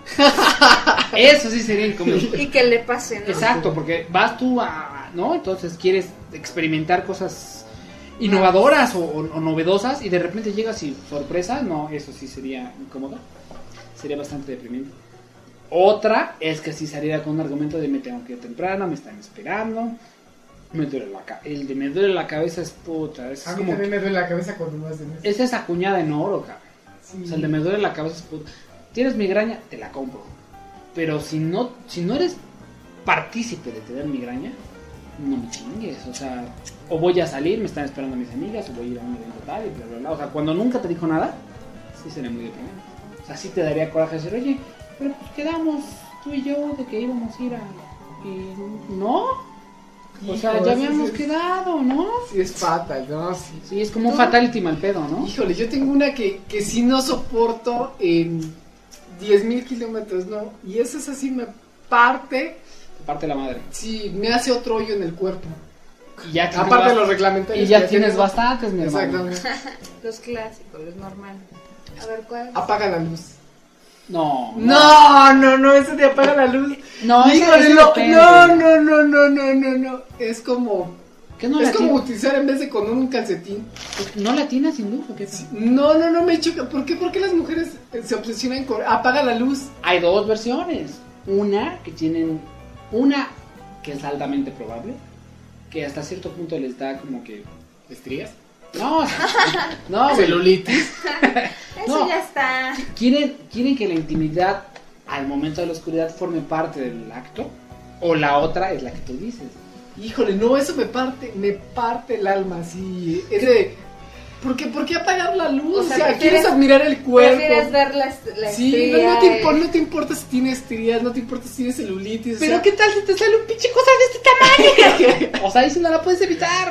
[SPEAKER 2] Eso sí sería incómodo.
[SPEAKER 4] Y que le pase, ¿no?
[SPEAKER 2] Exacto, porque vas tú ¿no? Entonces quieres experimentar cosas innovadoras o novedosas y de repente llegas y sorpresa, no, eso sí sería incómodo. Sería bastante deprimente. Otra es que si saliera con un argumento de me tengo que ir temprano, me están esperando, me duele la cabeza. El de me duele la cabeza es puta, es
[SPEAKER 3] A mí
[SPEAKER 2] como
[SPEAKER 3] también me duele la cabeza cuando más de mes.
[SPEAKER 2] es esa cuñada en oro, cabrón.
[SPEAKER 3] Sí.
[SPEAKER 2] O sea, el de me duele la cabeza es puta. ¿Tienes migraña? Te la compro. Pero si no eres partícipe de tener migraña, no me chingues. O sea, o voy a salir, me están esperando mis amigas, o voy a ir a un evento tal y bla, bla, bla. O sea, cuando nunca te dijo nada, sí sería muy deprimente. O sea, sí te daría coraje decir, oye, pero pues quedamos tú y yo de que íbamos a ir a... Y no. O sea,
[SPEAKER 3] Hijo,
[SPEAKER 2] ya
[SPEAKER 3] sí,
[SPEAKER 2] habíamos
[SPEAKER 3] sí.
[SPEAKER 2] quedado, ¿no?
[SPEAKER 3] Sí, es fatal, ¿no? Sí.
[SPEAKER 2] Sí, es como un fatality mal pedo, ¿no?
[SPEAKER 3] Híjole, yo tengo una que sí no soporto en 10,000 kilómetros, ¿no? Y esa es así, me parte,
[SPEAKER 2] Aparte la madre.
[SPEAKER 3] sí, me hace otro hoyo en el cuerpo.
[SPEAKER 2] Y ya tienes
[SPEAKER 3] Aparte de
[SPEAKER 2] bast-
[SPEAKER 3] los reglamentarios.
[SPEAKER 2] Y ya
[SPEAKER 3] que
[SPEAKER 2] tienes
[SPEAKER 3] tenemos.
[SPEAKER 2] bastantes, mi hermano.
[SPEAKER 3] Exactamente.
[SPEAKER 4] Los clásicos, los normales. A ver, ¿cuál?
[SPEAKER 3] Apaga la luz.
[SPEAKER 2] No.
[SPEAKER 3] No, eso te apaga la luz.
[SPEAKER 2] No, eso
[SPEAKER 3] Híjole,
[SPEAKER 2] depende.
[SPEAKER 3] no. Es como,
[SPEAKER 2] ¿Qué no
[SPEAKER 3] es
[SPEAKER 2] la
[SPEAKER 3] como
[SPEAKER 2] tienes?
[SPEAKER 3] utilizar en vez de con un calcetín.
[SPEAKER 2] ¿No la tienes sin luz o qué?
[SPEAKER 3] No, me choca. ¿Por qué las mujeres se obsesionan con apaga la luz?
[SPEAKER 2] Hay dos versiones. Una que es altamente probable, que hasta cierto punto les da como que...
[SPEAKER 3] ¿Estrías?
[SPEAKER 2] No, no, güey.
[SPEAKER 3] Celulitis.
[SPEAKER 4] Eso
[SPEAKER 2] No.
[SPEAKER 4] ya está.
[SPEAKER 2] ¿Quieren que la intimidad al momento de la oscuridad forme parte del acto? O la otra es la que tú dices.
[SPEAKER 3] Híjole, no, eso me parte el alma, así. Es de, ¿por qué apagar la luz?
[SPEAKER 4] O
[SPEAKER 3] O
[SPEAKER 4] sea,
[SPEAKER 3] sea,
[SPEAKER 4] prefieres-
[SPEAKER 3] quieres admirar el
[SPEAKER 4] ¿Prefieres
[SPEAKER 3] cuerpo.
[SPEAKER 4] ver la
[SPEAKER 3] Sí,
[SPEAKER 4] estría?
[SPEAKER 3] no te importa si tienes estrías, no te importa si tienes celulitis.
[SPEAKER 2] Pero
[SPEAKER 3] o sea,
[SPEAKER 2] ¿qué tal si te sale un pinche cosa de este tamaño? O sea, ahí sí no la puedes evitar.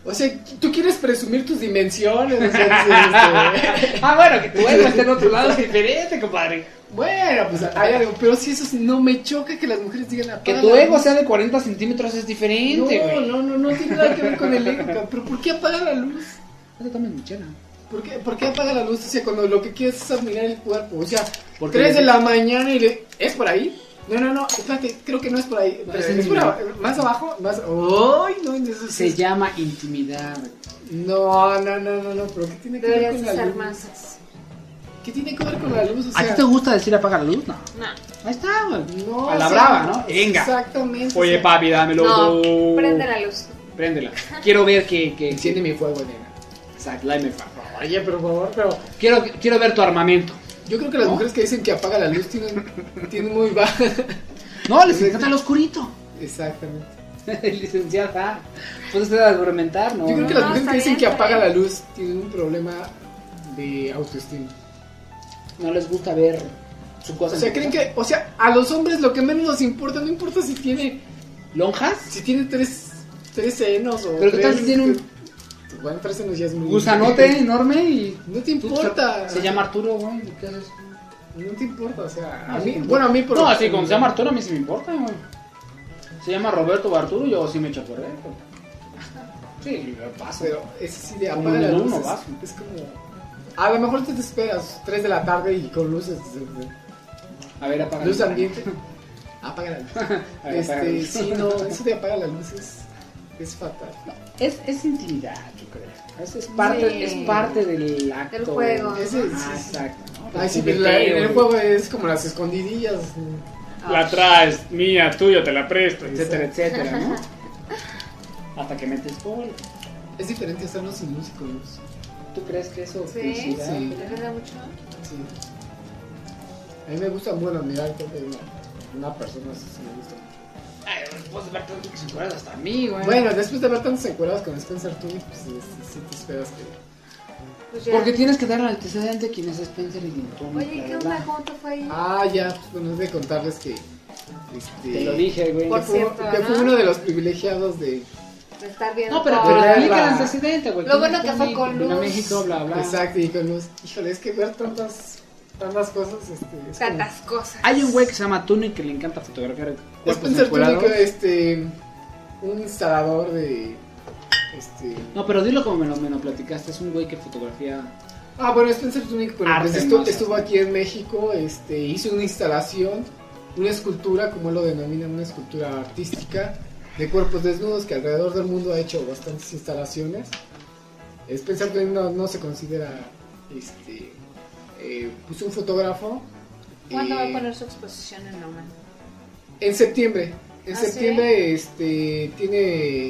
[SPEAKER 3] O sea, tú quieres presumir tus dimensiones. O sea,
[SPEAKER 2] Bueno, que tu ego esté en otro lado es diferente, compadre.
[SPEAKER 3] bueno, pues hay algo. Pero si eso no me choca que las mujeres digan
[SPEAKER 2] Que
[SPEAKER 3] apaga
[SPEAKER 2] tu
[SPEAKER 3] la
[SPEAKER 2] ego
[SPEAKER 3] luz.
[SPEAKER 2] sea de 40 centímetros es diferente, güey.
[SPEAKER 3] No tiene nada que ver con el ego, cabrón. Pero ¿por qué apaga la luz?
[SPEAKER 2] No te tomes mi chela.
[SPEAKER 3] ¿Por qué apaga la luz? O sea, cuando lo que quieres es admirar el cuerpo. O sea,
[SPEAKER 2] Porque
[SPEAKER 3] 3 de la mañana y le... ¿Es por ahí? No, espérate, creo que no es por ahí.
[SPEAKER 2] Pero es
[SPEAKER 3] ¿Es por más abajo? Más... ¡Ay, no! Eso
[SPEAKER 2] Se llama intimidad.
[SPEAKER 3] No, pero ¿qué tiene que ver
[SPEAKER 4] Deberías
[SPEAKER 3] con la
[SPEAKER 4] usar
[SPEAKER 3] luz?
[SPEAKER 4] más así.
[SPEAKER 3] ¿Qué tiene que ver con la luz? O
[SPEAKER 2] ¿A
[SPEAKER 3] sea,
[SPEAKER 2] ti te gusta decir apaga la luz? No.
[SPEAKER 4] No.
[SPEAKER 2] Ahí está, güey.
[SPEAKER 3] no,
[SPEAKER 2] A la
[SPEAKER 3] o sea,
[SPEAKER 2] brava, ¿no? Venga.
[SPEAKER 3] Exactamente.
[SPEAKER 2] Oye,
[SPEAKER 3] o sea,
[SPEAKER 2] papi, dámelo.
[SPEAKER 4] No, prende la luz.
[SPEAKER 2] Préndela. Quiero ver que
[SPEAKER 3] enciende mi fuego, nena.
[SPEAKER 2] Exacto, láime, por favor.
[SPEAKER 3] Oye, por favor, pero...
[SPEAKER 2] Quiero ver tu armamento.
[SPEAKER 3] Yo creo que las mujeres que dicen que apaga la luz tienen muy baja...
[SPEAKER 2] No, les encanta el oscurito.
[SPEAKER 3] Exactamente.
[SPEAKER 2] Licenciada. ¿Puede usted argumentar? No.
[SPEAKER 3] Yo creo que
[SPEAKER 4] No,
[SPEAKER 3] las mujeres
[SPEAKER 4] está
[SPEAKER 3] que dicen
[SPEAKER 4] bien,
[SPEAKER 3] que
[SPEAKER 4] está
[SPEAKER 3] apaga
[SPEAKER 4] bien.
[SPEAKER 3] la luz tienen un problema de autoestima.
[SPEAKER 2] No les gusta ver su
[SPEAKER 3] O
[SPEAKER 2] cosa.
[SPEAKER 3] sea, creen que, o sea, a los hombres lo que menos nos importa, no importa si tiene
[SPEAKER 2] ¿Lonjas?
[SPEAKER 3] tres senos o
[SPEAKER 2] Pero ¿qué tal
[SPEAKER 3] tres,
[SPEAKER 2] si tiene un
[SPEAKER 3] bueno, 3 senos ya es muy...
[SPEAKER 2] gusanote enorme y...
[SPEAKER 3] No te importa.
[SPEAKER 2] Se llama Arturo, güey. ¿Qué haces?
[SPEAKER 3] No te importa, o sea,
[SPEAKER 2] Ah,
[SPEAKER 3] a
[SPEAKER 2] sí
[SPEAKER 3] mí,
[SPEAKER 2] te importa.
[SPEAKER 3] bueno, a mí por...
[SPEAKER 2] No, así como se llama Arturo, a mí sí me importa, güey. Se llama Roberto o Arturo, yo sí me echo a correr. Sí, lo paso.
[SPEAKER 3] Pero ese sí de
[SPEAKER 2] Como
[SPEAKER 3] apaga
[SPEAKER 2] en
[SPEAKER 3] la
[SPEAKER 2] el
[SPEAKER 3] luz
[SPEAKER 2] uno,
[SPEAKER 3] es,
[SPEAKER 2] vas.
[SPEAKER 3] es como... A lo mejor te esperas 3 de la tarde y con luces...
[SPEAKER 2] A ver, apaga
[SPEAKER 3] Luz
[SPEAKER 2] la
[SPEAKER 3] ambiente. Apaga la luz.
[SPEAKER 2] A ver, apaga la luz.
[SPEAKER 3] Sí, no, eso de apaga la luz es fatal.
[SPEAKER 2] Es intimidad, yo creo. Es parte del acto.
[SPEAKER 4] Del juego.
[SPEAKER 3] Ese,
[SPEAKER 2] Ah,
[SPEAKER 3] sí, sí.
[SPEAKER 2] exacto. ¿no?
[SPEAKER 3] Ay, sí,
[SPEAKER 2] Porque
[SPEAKER 3] pero en el
[SPEAKER 2] güey.
[SPEAKER 3] juego es como las escondidillas.
[SPEAKER 2] La traes, mía, tuyo, te la presto, etcétera, etcétera, ¿no? Hasta que metes gol.
[SPEAKER 3] Es diferente hacerlo sin luz y con luz.
[SPEAKER 2] ¿Tú crees que eso
[SPEAKER 4] Sí,
[SPEAKER 2] felicidad?
[SPEAKER 3] sí.
[SPEAKER 4] ¿Depende mucho?
[SPEAKER 3] Sí. A mí me gusta, bueno, mirar que una persona así sí me gusta.
[SPEAKER 2] Ay, después de ver tantos encuerados hasta a mí, güey.
[SPEAKER 3] Bueno, después de ver tantos encuerados con Spencer Tunick, pues sí te esperas que...
[SPEAKER 4] Pues ya.
[SPEAKER 2] Porque tienes que dar el antecedente de quién es Spencer y Tunick.
[SPEAKER 4] Oye, ¿qué onda? ¿Cómo te fue ahí?
[SPEAKER 3] Ah, ya, pues bueno, es de contarles que...
[SPEAKER 2] Te lo dije, güey.
[SPEAKER 4] Por
[SPEAKER 3] Que fue,
[SPEAKER 4] cierto,
[SPEAKER 3] que fue
[SPEAKER 4] ¿no?
[SPEAKER 3] uno de los privilegiados de...
[SPEAKER 4] De estar viendo
[SPEAKER 2] No, pero
[SPEAKER 4] todo.
[SPEAKER 2] explica el
[SPEAKER 3] Ah.
[SPEAKER 2] antecedente, güey.
[SPEAKER 4] Lo bueno que fue con
[SPEAKER 2] Vino a
[SPEAKER 4] luz.
[SPEAKER 2] México, bla, bla.
[SPEAKER 3] Exacto, y con luz. Híjole, es que ver tantas cosas, es como...
[SPEAKER 4] Tantas cosas.
[SPEAKER 2] Hay un güey que se llama Tunick que le encanta fotografiar cuerpos
[SPEAKER 3] Spencer Tunick,
[SPEAKER 2] encuerados.
[SPEAKER 3] un instalador de...
[SPEAKER 2] No, pero dilo como me lo platicaste. Es un güey que fotografía.
[SPEAKER 3] Ah, bueno, Spencer Tunick, bueno,
[SPEAKER 2] Arte
[SPEAKER 3] pues
[SPEAKER 2] masas.
[SPEAKER 3] estuvo aquí en México, hizo una instalación, una escultura, como él lo denomina, una escultura artística de cuerpos desnudos que alrededor del mundo ha hecho bastantes instalaciones. Spencer Tunick no se considera pues un fotógrafo.
[SPEAKER 4] ¿Cuándo va a
[SPEAKER 3] Eh,
[SPEAKER 4] poner su exposición en Loma?
[SPEAKER 3] En septiembre. En
[SPEAKER 4] ¿Ah,
[SPEAKER 3] septiembre tiene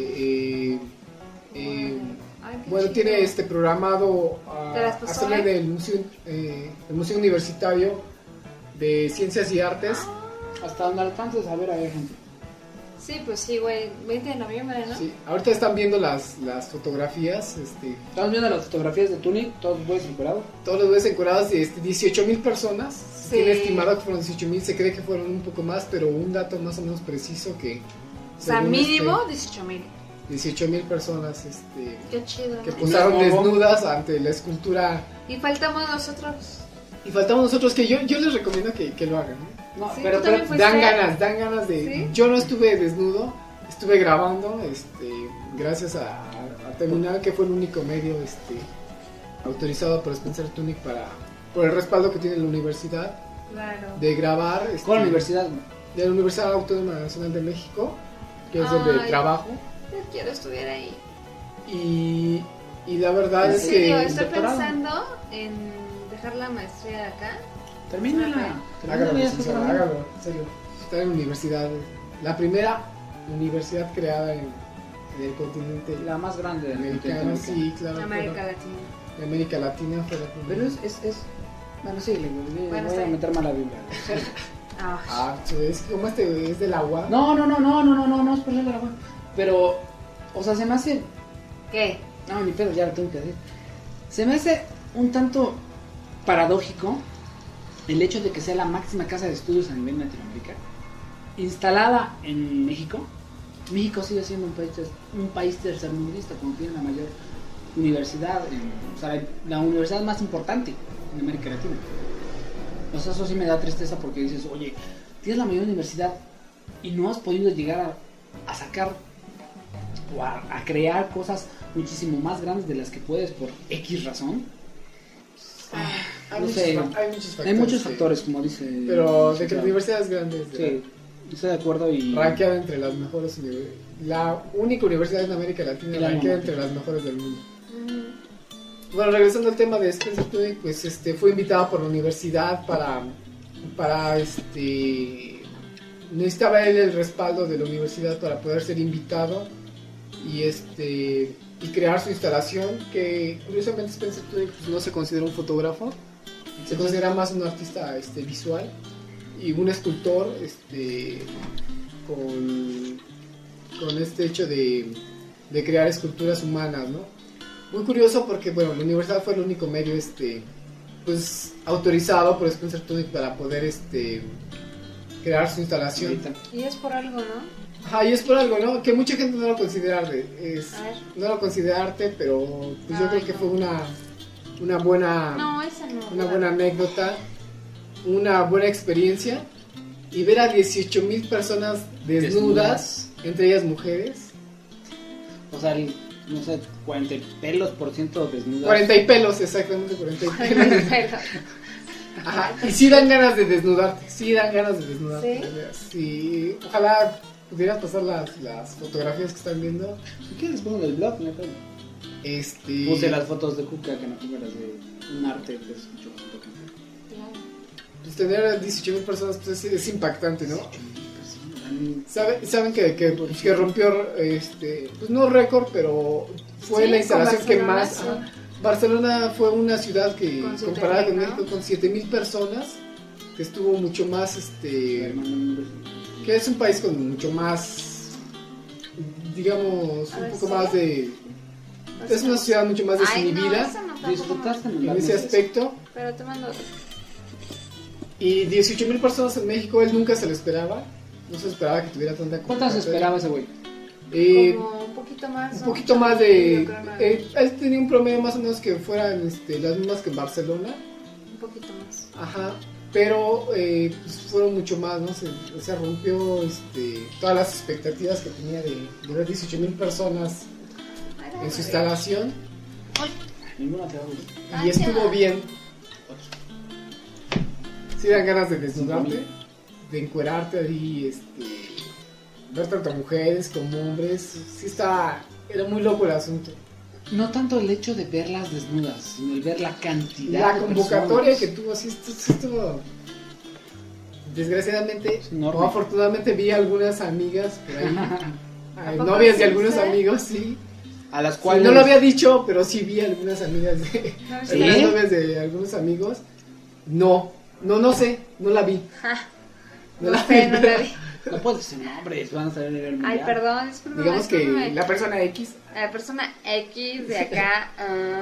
[SPEAKER 4] Ay, qué
[SPEAKER 3] bueno,
[SPEAKER 4] chido.
[SPEAKER 3] tiene programado
[SPEAKER 4] ¿Te las pasó,
[SPEAKER 3] hacerle del museo, el Museo Universitario de Ciencias y Artes.
[SPEAKER 2] Hasta donde alcances a ver, hay gente.
[SPEAKER 4] Sí, pues sí, güey. 20 de noviembre, ¿no?
[SPEAKER 3] Sí, ahorita están viendo las fotografías,
[SPEAKER 2] Estamos viendo las fotografías de Tunick, todos güeyes encuerados.
[SPEAKER 3] todos los ves encuadrados de 18,000 personas.
[SPEAKER 4] Sí.
[SPEAKER 3] Tiene estimado que fueron 18,000, se cree que fueron un poco más, pero un dato más o menos preciso que...
[SPEAKER 4] O sea,
[SPEAKER 3] según
[SPEAKER 4] mínimo 18,000.
[SPEAKER 3] 18,000 personas
[SPEAKER 4] Qué chido.
[SPEAKER 3] que
[SPEAKER 4] ¿no?
[SPEAKER 3] posaron
[SPEAKER 2] ¿Y las bombas?
[SPEAKER 3] desnudas ante la escultura.
[SPEAKER 4] Y faltamos nosotros.
[SPEAKER 3] Y faltamos nosotros, que yo les recomiendo que lo hagan, ¿eh?
[SPEAKER 2] No,
[SPEAKER 4] Sí,
[SPEAKER 2] pero,
[SPEAKER 4] tú también fuiste.
[SPEAKER 3] Dan ganas de...
[SPEAKER 4] ¿Sí?
[SPEAKER 3] Yo no estuve desnudo, estuve grabando, gracias a Terminal, que fue el único medio autorizado por Spencer Tunick por el respaldo que tiene la universidad
[SPEAKER 4] Claro.
[SPEAKER 3] de grabar.
[SPEAKER 2] ¿cuál universidad, güey?
[SPEAKER 3] De la Universidad Autónoma Nacional de México, que es donde
[SPEAKER 4] Ay.
[SPEAKER 3] trabajo.
[SPEAKER 4] Yo quiero estudiar ahí.
[SPEAKER 3] Y la verdad
[SPEAKER 4] En
[SPEAKER 3] es
[SPEAKER 4] serio,
[SPEAKER 3] que...
[SPEAKER 4] estoy
[SPEAKER 2] doctorado.
[SPEAKER 4] pensando en dejar la maestría de acá.
[SPEAKER 2] Termínala.
[SPEAKER 3] Hágalo,
[SPEAKER 2] Termínala,
[SPEAKER 3] licenciada,
[SPEAKER 2] ya,
[SPEAKER 3] hágalo, en serio. Está en la universidad, la primera universidad creada en el continente
[SPEAKER 2] La más grande del
[SPEAKER 3] americano, sí, claro.
[SPEAKER 4] América
[SPEAKER 3] fue
[SPEAKER 4] Latina.
[SPEAKER 3] la- América Latina fue la primera.
[SPEAKER 2] Pero es... Bueno, sí, le
[SPEAKER 4] Bueno,
[SPEAKER 2] voy
[SPEAKER 4] está
[SPEAKER 2] a
[SPEAKER 4] bien.
[SPEAKER 2] meter mala Biblia.
[SPEAKER 4] Ah,
[SPEAKER 3] Ah, es que como es del agua.
[SPEAKER 2] No, es por la agua. Pero, o sea, se me hace...
[SPEAKER 4] ¿qué?
[SPEAKER 2] No, ni pedo, ya lo tengo que decir. Se me hace un tanto paradójico el hecho de que sea la máxima casa de estudios a nivel Latinoamérica, instalada en México, México sigue siendo un país tercermundista, como tiene la mayor universidad, o sea, la universidad más importante en América Latina. O sea, eso sí me da tristeza porque dices, oye, tienes la mayor universidad y no has podido llegar a sacar o a crear cosas muchísimo más grandes de las que puedes por X razón. Hay muchos factores, como dice.
[SPEAKER 3] Pero de que la universidad es grande.
[SPEAKER 2] Sí, estoy de acuerdo y.
[SPEAKER 3] Rankeada entre las mejores universidades. La única universidad en América Latina rankeada entre las mejores del mundo. Bueno, regresando al tema de Spencer Tunick, pues fue invitado por la universidad para necesitaba él el respaldo de la universidad para poder ser invitado y crear su instalación, que curiosamente Spencer Tunick pues, no se considera un fotógrafo, se considera más un artista visual y un escultor con este hecho de crear esculturas humanas, ¿no? Muy curioso porque, bueno, la universidad fue el único medio, pues, autorizado por Spencer Tunick para poder, crear su instalación.
[SPEAKER 4] Y es por algo, ¿no?
[SPEAKER 3] Ajá, y es por algo, ¿no? Que mucha gente no lo considera arte, no lo considera arte, pero pues yo creo que fue una buena, una buena anécdota, una buena experiencia, y ver a 18,000 personas desnudas, entre ellas mujeres.
[SPEAKER 2] O sea, no sé, 40 pelos por ciento desnudas.
[SPEAKER 3] 40 y pelos, exactamente, 40 y pelos. Ajá, y sí dan ganas de desnudarte, ¿Sí? Sí, ojalá pudieras pasar las fotografías que están viendo.
[SPEAKER 2] Si quieres pongo del blog, no creo. Puse las fotos de Cuca, que no pongo las de un arte que es mucho más importante.
[SPEAKER 3] Pues tener 18,000 personas pues es impactante, ¿no? Saben que rompió, pues no récord, pero fue la instalación que más... Barcelona fue una ciudad que, comparada con México, con 7,000 personas, que estuvo mucho más, que es un país con mucho más, digamos, un poco más de... Es una ciudad mucho más desinhibida.
[SPEAKER 2] Disfrutaste
[SPEAKER 3] en ese aspecto.
[SPEAKER 4] Pero te mando...
[SPEAKER 3] Y 18,000 personas en México, él nunca se lo esperaba. No se esperaba que tuviera tanta...
[SPEAKER 2] ¿Cuántas esperaba ese güey?
[SPEAKER 4] Como un poquito más.
[SPEAKER 3] Un poquito más de... él tenía un promedio más o menos que fueran las mismas que en Barcelona.
[SPEAKER 4] Un poquito más.
[SPEAKER 3] Ajá. Pero pues fueron mucho más, ¿no? Se rompió todas las expectativas que tenía de ver 18,000 personas en su instalación.
[SPEAKER 2] Ninguna te va a gustar.
[SPEAKER 3] Y estuvo bien. Sí dan ganas de desnudarte, de encuerarte ahí, ver tanto mujeres como hombres. Sí era muy loco el asunto.
[SPEAKER 2] No tanto el hecho de verlas desnudas, sino el ver la cantidad
[SPEAKER 3] la
[SPEAKER 2] de
[SPEAKER 3] convocatoria
[SPEAKER 2] personas
[SPEAKER 3] que tuvo, sí estuvo... Desgraciadamente,
[SPEAKER 2] enorme.
[SPEAKER 3] o afortunadamente vi algunas amigas por ahí, novias de algunos amigos, sí.
[SPEAKER 2] A las cuales...
[SPEAKER 3] No lo había dicho, pero sí vi algunas amigas de...
[SPEAKER 4] ¿Sí?
[SPEAKER 3] Algunas novias de algunos amigos. No sé, no la vi.
[SPEAKER 4] No la vi.
[SPEAKER 2] No puedes decir nombres, van a salir en el mundial.
[SPEAKER 4] Ay, perdón.
[SPEAKER 3] Digamos que la persona X.
[SPEAKER 4] La persona X de acá.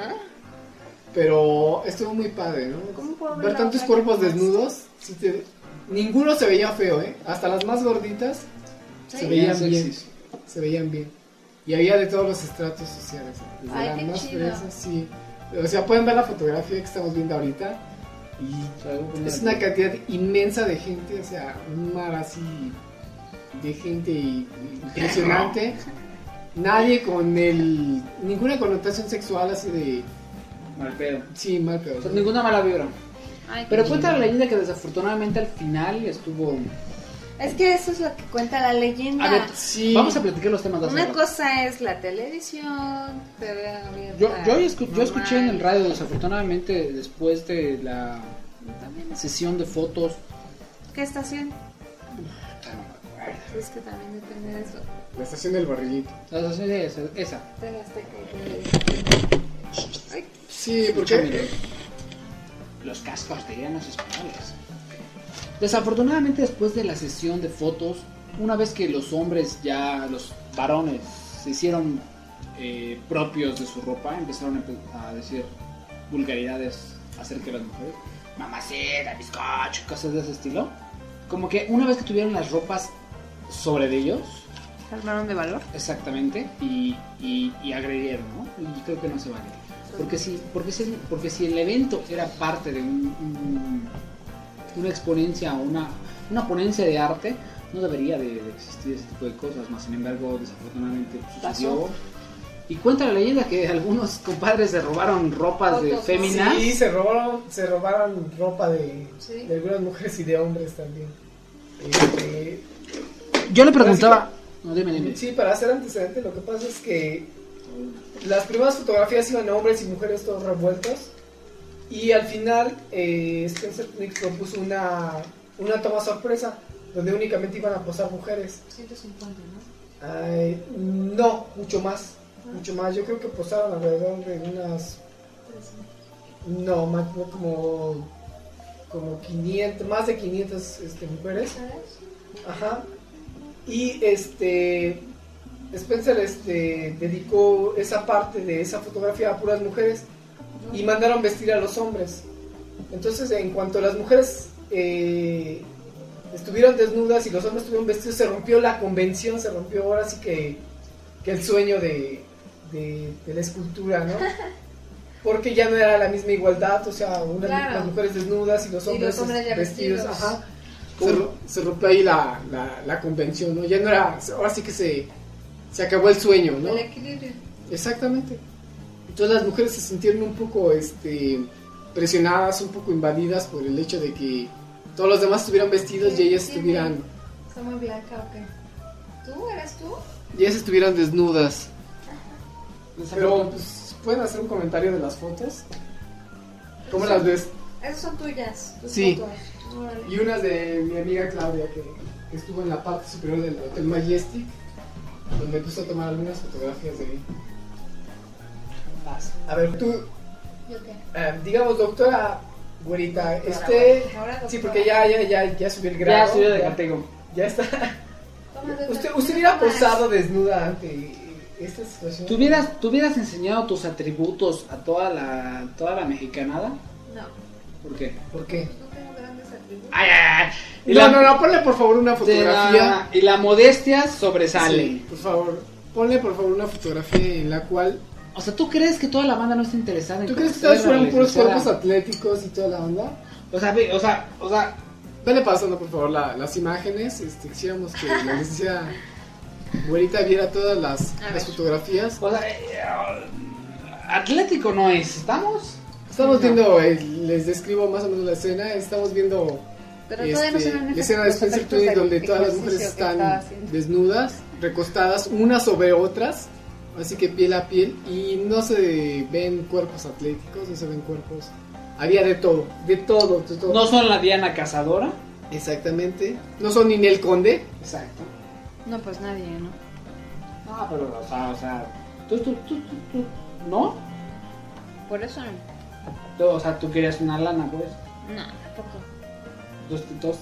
[SPEAKER 3] Pero estuvo muy padre, ¿no?
[SPEAKER 4] ¿Cómo puedo
[SPEAKER 3] ver tantos cuerpos desnudos. Ninguno se veía feo, ¿eh? Hasta las más gorditas se veían bien. Se veían bien. Y había de todos los estratos sociales. Desde las más fresas, sí. O sea, pueden ver la fotografía que estamos viendo ahorita. Y es una cantidad inmensa de gente, o sea, un mar así de gente impresionante. Nadie con ninguna connotación sexual así de...
[SPEAKER 2] Mal pedo.
[SPEAKER 3] Sí, mal pedo.
[SPEAKER 2] O sea, ninguna mala vibra.
[SPEAKER 4] Ay,
[SPEAKER 2] pero cuenta la leyenda que desafortunadamente al final estuvo...
[SPEAKER 4] Es que eso es lo que cuenta la leyenda.
[SPEAKER 2] A ver,
[SPEAKER 3] sí.
[SPEAKER 2] Vamos a platicar los temas de
[SPEAKER 4] Una cosa es la televisión, TV abierta.
[SPEAKER 2] Yo escuché en el radio, desafortunadamente, después de la sesión de fotos.
[SPEAKER 4] ¿Qué estación? Es que también depende de eso.
[SPEAKER 3] La estación del barrilito.
[SPEAKER 2] La estación de esa.
[SPEAKER 4] De la Azteca. Ay.
[SPEAKER 3] Sí, porque...
[SPEAKER 2] Los cascos de llanos españoles. Desafortunadamente, después de la sesión de fotos, una vez que los hombres, los varones, se hicieron propios de su ropa, empezaron a decir vulgaridades acerca de las mujeres, mamacita, bizcocho, cosas de ese estilo. Como que una vez que tuvieron las ropas sobre de ellos,
[SPEAKER 4] Se armaron de valor.
[SPEAKER 2] Exactamente, y agredieron, ¿no? Y creo que no se vale. Porque si el evento era parte de una exponencia o una ponencia de arte, no debería de existir ese tipo de cosas, más sin embargo, desafortunadamente sucedió. Y cuenta la leyenda que algunos compadres se robaron ropas de féminas.
[SPEAKER 3] Sí, se robaron ropa de algunas mujeres y de hombres también.
[SPEAKER 2] Yo le preguntaba... No, dime.
[SPEAKER 3] Sí, para hacer antecedente, lo que pasa es que las primeras fotografías iban a hombres y mujeres todos revueltos. Y al final, Spencer Tunick propuso una toma sorpresa, donde únicamente iban a posar mujeres.
[SPEAKER 4] 150,
[SPEAKER 3] ¿no? No, mucho más. Mucho más, yo creo que posaron alrededor de unas... No, más como 500, más de 500 mujeres. Ajá. Y Spencer dedicó esa parte de esa fotografía a puras mujeres y mandaron vestir a los hombres. Entonces, en cuanto las mujeres estuvieron desnudas y los hombres estuvieron vestidos, se rompió la convención, se rompió ahora sí que el sueño de la escultura, ¿no? Porque ya no era la misma igualdad, o sea, las mujeres desnudas y los hombres vestidos, ajá. Se rompió ahí la convención, ¿no? Ya no era, ahora sí que se acabó el sueño, ¿no?
[SPEAKER 4] El equilibrio.
[SPEAKER 3] Exactamente. Entonces las mujeres se sintieron un poco presionadas, un poco invadidas por el hecho de que todos los demás estuvieran vestidos y ellas estuvieran...
[SPEAKER 4] Está muy blanca, ¿o qué? ¿Tú? ¿Eres tú?
[SPEAKER 3] Y ellas estuvieran desnudas. Pero, pues, ¿pueden hacer un comentario de las fotos? ¿Cómo las ves?
[SPEAKER 4] Esas son tuyas.
[SPEAKER 3] Sí.
[SPEAKER 4] Fotos.
[SPEAKER 3] Y unas de mi amiga Claudia, que estuvo en la parte superior del Hotel Majestic, donde puso a tomar algunas fotografías de mí. A ver, tú,
[SPEAKER 4] ¿Yo qué?
[SPEAKER 3] digamos, doctora güerita, sí, porque ya subió el grado.
[SPEAKER 2] Ya subió de categoría.
[SPEAKER 3] Ya está. ¿Usted hubiera posado desnuda ante esta situación?
[SPEAKER 2] ¿Tú hubieras enseñado tus atributos a toda la mexicanada?
[SPEAKER 4] No.
[SPEAKER 2] ¿Por qué?
[SPEAKER 3] ¿Por qué?
[SPEAKER 4] No tengo grandes atributos.
[SPEAKER 2] Ay.
[SPEAKER 3] No, ponle por favor una fotografía.
[SPEAKER 2] Y la modestia sobresale.
[SPEAKER 3] Sí, por favor, ponle por favor una fotografía en la cual...
[SPEAKER 2] O sea, ¿tú crees que toda la banda no está interesada en
[SPEAKER 3] ¿Tú crees que
[SPEAKER 2] conocer
[SPEAKER 3] todos
[SPEAKER 2] a la
[SPEAKER 3] fueron puros
[SPEAKER 2] licenciada?
[SPEAKER 3] cuerpos atléticos y toda la onda?
[SPEAKER 2] O sea,
[SPEAKER 3] Dale pasando por favor las imágenes. Quisiéramos que la licenciada güerita viera todas las fotografías.
[SPEAKER 2] o sea, atlético no es, ¿estamos?
[SPEAKER 3] Estamos viendo, les describo más o menos la escena. Estamos viendo
[SPEAKER 4] Pero todavía no se ven
[SPEAKER 3] la escena de Spencer Tunick, donde todas las mujeres están desnudas, recostadas unas sobre otras, así que piel a piel, y no se ven cuerpos atléticos, no se ven cuerpos. Había de todo.
[SPEAKER 2] No son la Diana Cazadora.
[SPEAKER 3] Exactamente. No son Ninel Conde.
[SPEAKER 2] Exacto.
[SPEAKER 4] No, pues nadie, ¿no?
[SPEAKER 2] Ah, pero, o sea, tú, ¿no?
[SPEAKER 4] Por eso no.
[SPEAKER 2] O sea, tú querías una lana, pues.
[SPEAKER 4] No, tampoco.
[SPEAKER 2] Entonces,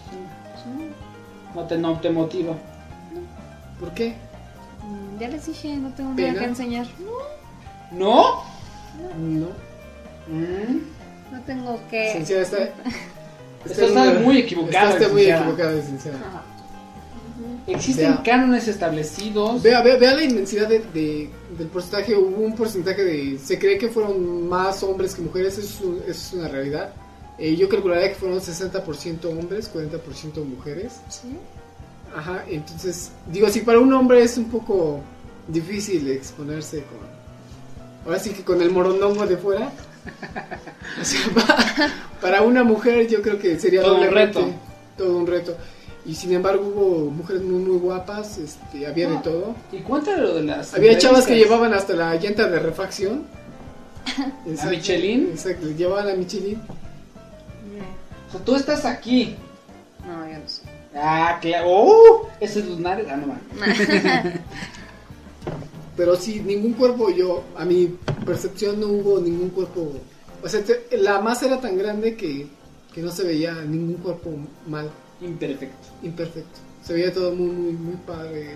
[SPEAKER 2] no te motiva.
[SPEAKER 3] ¿Por qué?
[SPEAKER 4] Ya les dije, no tengo
[SPEAKER 3] ¿Pena?
[SPEAKER 4] nada que enseñar.
[SPEAKER 2] ¿No?
[SPEAKER 3] No.
[SPEAKER 4] No tengo que...
[SPEAKER 3] Licenciada,
[SPEAKER 2] Estás muy equivocada.
[SPEAKER 3] Está muy
[SPEAKER 2] licenciada.
[SPEAKER 3] equivocada, licenciada.
[SPEAKER 2] Existen
[SPEAKER 3] Vea.
[SPEAKER 2] cánones establecidos.
[SPEAKER 3] Vea la inmensidad del porcentaje. Hubo un porcentaje de... Se cree que fueron más hombres que mujeres. Eso es una realidad. Yo calcularía que fueron 60% hombres, 40% mujeres.
[SPEAKER 4] ¿Sí?
[SPEAKER 3] Ajá, entonces, digo, si para un hombre es un poco difícil exponerse ahora sí que con el morondongo de fuera. O sea, para una mujer yo creo que sería
[SPEAKER 2] Todo un reto.
[SPEAKER 3] Todo un reto. Y sin embargo hubo mujeres muy muy guapas, había de todo.
[SPEAKER 2] Y cuéntale lo de las...
[SPEAKER 3] Había chavas que
[SPEAKER 2] entrevistas.
[SPEAKER 3] llevaban hasta la llanta de refacción.
[SPEAKER 2] ¿A Michelin?
[SPEAKER 3] Exacto, llevaban a Michelin.
[SPEAKER 2] O sea, tú estás aquí.
[SPEAKER 4] No, yo no sé.
[SPEAKER 2] Ah, claro. Ese es lunares. Ah, no man.
[SPEAKER 3] Pero sí, ningún cuerpo, a mi percepción no hubo ningún cuerpo. O sea, la masa era tan grande que no se veía ningún cuerpo mal, imperfecto. Se veía todo muy, muy, muy padre.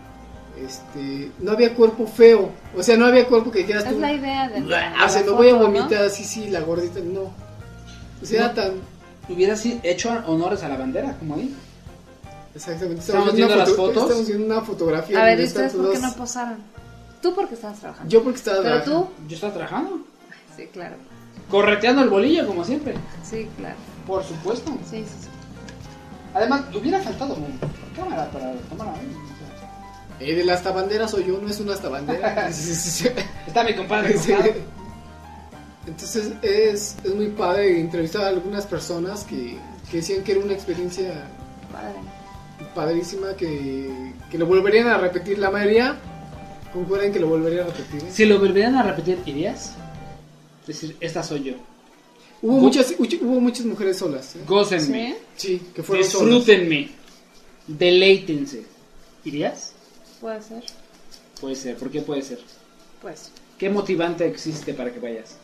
[SPEAKER 3] No había cuerpo feo. O sea, no había cuerpo que dijeras
[SPEAKER 4] Es
[SPEAKER 3] tú,
[SPEAKER 4] la idea de la
[SPEAKER 3] o sea, no
[SPEAKER 4] foto,
[SPEAKER 3] voy a
[SPEAKER 4] ¿no?
[SPEAKER 3] vomitar, sí, la gordita, no. O sea, era tan...
[SPEAKER 2] ¿Hubieras hecho honores a la bandera, como ahí?
[SPEAKER 3] Exactamente.
[SPEAKER 2] Estamos viendo las fotos.
[SPEAKER 3] Estamos viendo una fotografía.
[SPEAKER 4] A ver,
[SPEAKER 3] donde
[SPEAKER 4] ¿y ustedes
[SPEAKER 3] están
[SPEAKER 4] por qué
[SPEAKER 3] todos-
[SPEAKER 4] no posaron? Tú porque estabas trabajando.
[SPEAKER 3] Yo porque estaba
[SPEAKER 4] Pero
[SPEAKER 3] trabajando.
[SPEAKER 4] tú,
[SPEAKER 2] Yo estaba trabajando.
[SPEAKER 4] sí, claro.
[SPEAKER 2] Correteando el bolillo, como siempre.
[SPEAKER 4] Sí, claro.
[SPEAKER 2] Por supuesto.
[SPEAKER 4] Sí, sí, sí.
[SPEAKER 2] Además, hubiera faltado cámara para tomar.
[SPEAKER 3] De las tabanderas soy yo, no es una tabandera. Sí.
[SPEAKER 2] Está mi compadre.
[SPEAKER 3] Sí. Entonces es muy padre entrevistar a algunas personas que decían que era una experiencia
[SPEAKER 4] Padre.
[SPEAKER 3] padrísima, que lo volverían a repetir. La mayoría concuerdan que lo volverían a repetir.
[SPEAKER 2] Si lo volvieran a repetir, ¿irías? Es decir, esta soy yo.
[SPEAKER 3] Hubo muchas mujeres solas.
[SPEAKER 2] Gócenme.
[SPEAKER 3] Sí, que fueron solas.
[SPEAKER 2] Disfrútenme. Deleítense. ¿Irías?
[SPEAKER 4] Puede ser.
[SPEAKER 2] Puede ser. ¿Por qué puede ser?
[SPEAKER 4] Pues.
[SPEAKER 2] ¿Qué motivante existe para que vayas?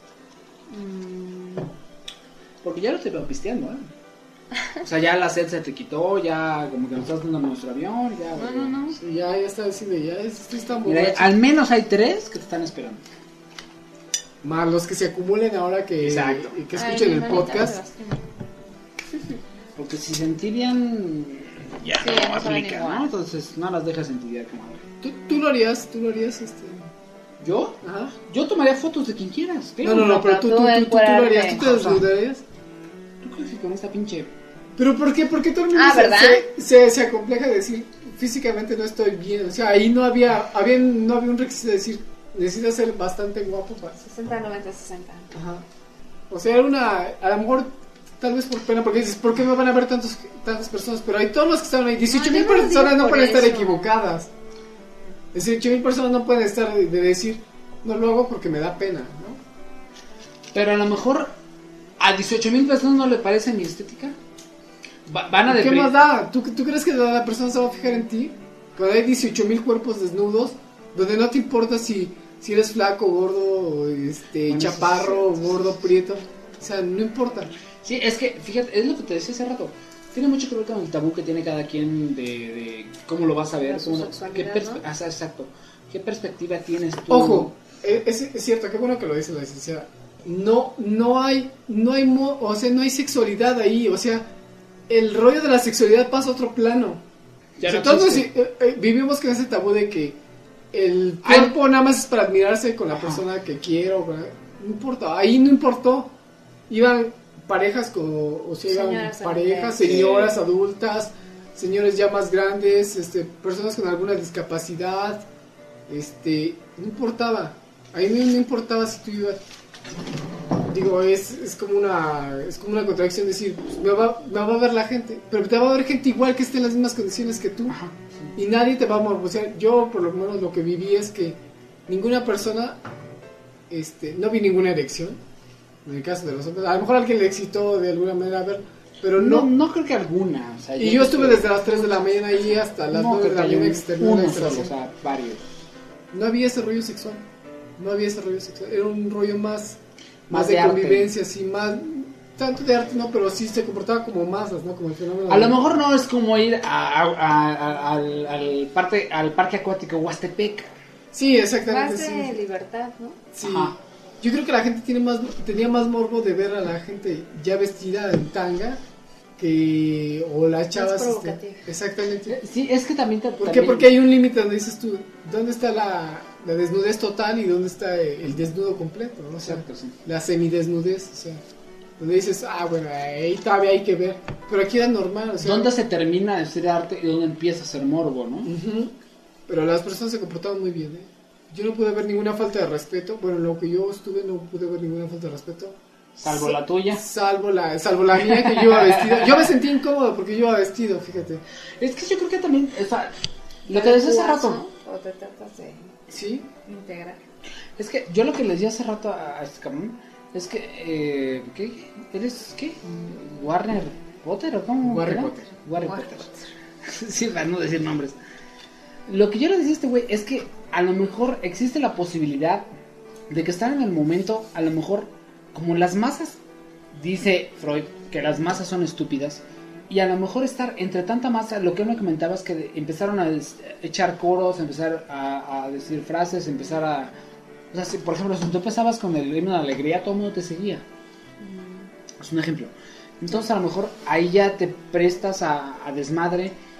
[SPEAKER 2] Porque ya lo te veo pisteando, ¿eh? O sea, ya la sed se te quitó, ya como que nos estás dando nuestro avión, ya...
[SPEAKER 4] No.
[SPEAKER 3] Sí, ya está así ya está
[SPEAKER 2] Mira,
[SPEAKER 3] borracho.
[SPEAKER 2] al menos hay 3 que te están esperando.
[SPEAKER 3] Más los que se acumulen ahora que
[SPEAKER 2] Exacto.
[SPEAKER 3] que escuchen el podcast.
[SPEAKER 2] Porque si se entibian, ya
[SPEAKER 4] Sí,
[SPEAKER 2] no
[SPEAKER 4] no saben
[SPEAKER 2] aplica,
[SPEAKER 4] igual.
[SPEAKER 2] ¿no? Entonces no las dejas entibiar como ahora.
[SPEAKER 3] ¿Tú lo harías
[SPEAKER 2] ¿Yo?
[SPEAKER 3] Ajá.
[SPEAKER 2] Yo tomaría fotos de quien quieras.
[SPEAKER 3] No, pero tú lo harías, tú te desnudarías.
[SPEAKER 2] ¿Tú crees que con esta pinche...
[SPEAKER 3] Pero ¿por qué? Porque todo el mundo
[SPEAKER 4] ¿verdad?
[SPEAKER 3] se acompleja de decir físicamente no estoy bien. O sea, ahí no había un requisito de decir necesitas ser bastante guapo para...
[SPEAKER 4] 60, 90, 60.
[SPEAKER 3] Ajá. O sea, era a lo mejor tal vez por pena, porque dices, ¿por qué me van a ver tantas personas? Pero hay todos los que están ahí, 18,000
[SPEAKER 4] yo no lo digo
[SPEAKER 3] personas no
[SPEAKER 4] por
[SPEAKER 3] pueden estar
[SPEAKER 4] eso.
[SPEAKER 3] equivocadas. 18,000 personas no pueden estar de decir, no lo hago porque me da pena, ¿no?
[SPEAKER 2] Pero a lo mejor a 18,000 personas no le parece mi estética. Van a
[SPEAKER 3] ¿Qué
[SPEAKER 2] deprimir.
[SPEAKER 3] más da? ¿Tú crees que la persona se va a fijar en ti? Cuando hay 18,000 cuerpos desnudos, donde no te importa si eres flaco, gordo,
[SPEAKER 2] Bueno,
[SPEAKER 3] chaparro,
[SPEAKER 2] eso sí.
[SPEAKER 3] gordo, prieto. O sea, no importa.
[SPEAKER 2] Sí, es que, fíjate, es lo que te decía hace rato. Tiene mucho que ver con el tabú que tiene cada quien de cómo lo vas a ver.
[SPEAKER 4] De su
[SPEAKER 2] Cómo,
[SPEAKER 4] sexualidad, ¿no?
[SPEAKER 2] Exacto. ¿Qué perspectiva tienes tú?
[SPEAKER 3] Ojo, es cierto, qué bueno que lo dice la licenciada. No hay sexualidad ahí, o sea, el rollo de la sexualidad pasa a otro plano.
[SPEAKER 2] Ya
[SPEAKER 3] O sea,
[SPEAKER 2] no
[SPEAKER 3] todos
[SPEAKER 2] existe.
[SPEAKER 3] vivimos con ese tabú de que el cuerpo nada más es para admirarse con la
[SPEAKER 2] Ajá.
[SPEAKER 3] persona que quiero. No importa, ahí no importó. Iban parejas iban
[SPEAKER 4] Señoras
[SPEAKER 3] parejas,
[SPEAKER 4] adultas.
[SPEAKER 3] señoras adultas, señores ya más grandes, personas con alguna discapacidad, no importaba. Ahí no importaba si tú ibas. Digo, es como una contradicción decir, pues, me va a ver la gente, pero te va a ver gente igual que esté en las mismas condiciones que tú.
[SPEAKER 2] Ajá, sí.
[SPEAKER 3] Y nadie te va a morbosear. Yo por lo menos lo que viví es que ninguna persona, no vi ninguna erección, en el caso de los hombres. A lo mejor alguien le excitó de alguna manera a ver, pero
[SPEAKER 2] No creo que alguna. O sea,
[SPEAKER 3] Y yo estuve desde las 3 de la mañana ahí hasta las 9 de la mañana que se terminó la
[SPEAKER 2] uno solo,
[SPEAKER 3] instalación.
[SPEAKER 2] o sea, varios.
[SPEAKER 3] No había ese rollo sexual. Era un rollo más
[SPEAKER 2] Más
[SPEAKER 3] de
[SPEAKER 2] de arte.
[SPEAKER 3] convivencia, sí, más tanto de arte, no, pero sí se comportaba como masas, ¿no? Como el fenómeno.
[SPEAKER 2] A lo mejor no es como ir al parque acuático Huastepec.
[SPEAKER 3] Sí, exactamente.
[SPEAKER 4] Más de
[SPEAKER 3] Sí.
[SPEAKER 4] libertad, ¿no?
[SPEAKER 3] Sí.
[SPEAKER 2] Ajá.
[SPEAKER 3] Yo creo que la gente tenía más morbo de ver a la gente ya vestida en tanga o las chavas.
[SPEAKER 4] provocativa.
[SPEAKER 3] Exactamente.
[SPEAKER 2] Sí, es que también...
[SPEAKER 3] ¿Por qué? Porque hay un límite donde dices tú, ¿dónde está la desnudez total y dónde está el desnudo completo? ¿No? O sea,
[SPEAKER 2] Exacto, sí.
[SPEAKER 3] la semidesnudez, o sea, donde dices, bueno, ahí todavía hay que ver. Pero aquí era normal, o sea.
[SPEAKER 2] ¿Dónde se termina de ser arte y dónde empieza a ser morbo, no?
[SPEAKER 3] Ujú. Pero las personas se comportaban muy bien, ¿eh? Yo no pude ver ninguna falta de respeto. Bueno, en lo que yo estuve no pude ver ninguna falta de respeto.
[SPEAKER 2] Salvo la tuya.
[SPEAKER 3] Salvo la mía, que yo iba vestido. Yo me sentí incómodo porque yo iba vestido, fíjate.
[SPEAKER 2] Es que yo creo que también... O sea, lo que decía hace rato...
[SPEAKER 4] O te tratas de
[SPEAKER 3] ¿Sí?
[SPEAKER 4] integrar.
[SPEAKER 2] Es que yo lo que le decía hace rato a este cabrón es que... ¿Qué? ¿Eres qué? ¿Warner Potter o cómo?
[SPEAKER 3] Warner
[SPEAKER 2] era?
[SPEAKER 3] Potter.
[SPEAKER 2] Warner Potter. Sí, para no decir nombres. Lo que yo le decía a este güey es que a lo mejor existe la posibilidad de que estar en el momento, a lo mejor, como las masas, dice Freud, que las masas son estúpidas, y a lo mejor estar entre tanta masa, lo que él me comentaba es que empezaron a echar coros, empezar a decir frases, empezar a... O sea, si, por ejemplo, si tú empezabas con el himno de la alegría, todo el mundo te seguía. Es un ejemplo. Entonces a lo mejor ahí ya te prestas a desmadre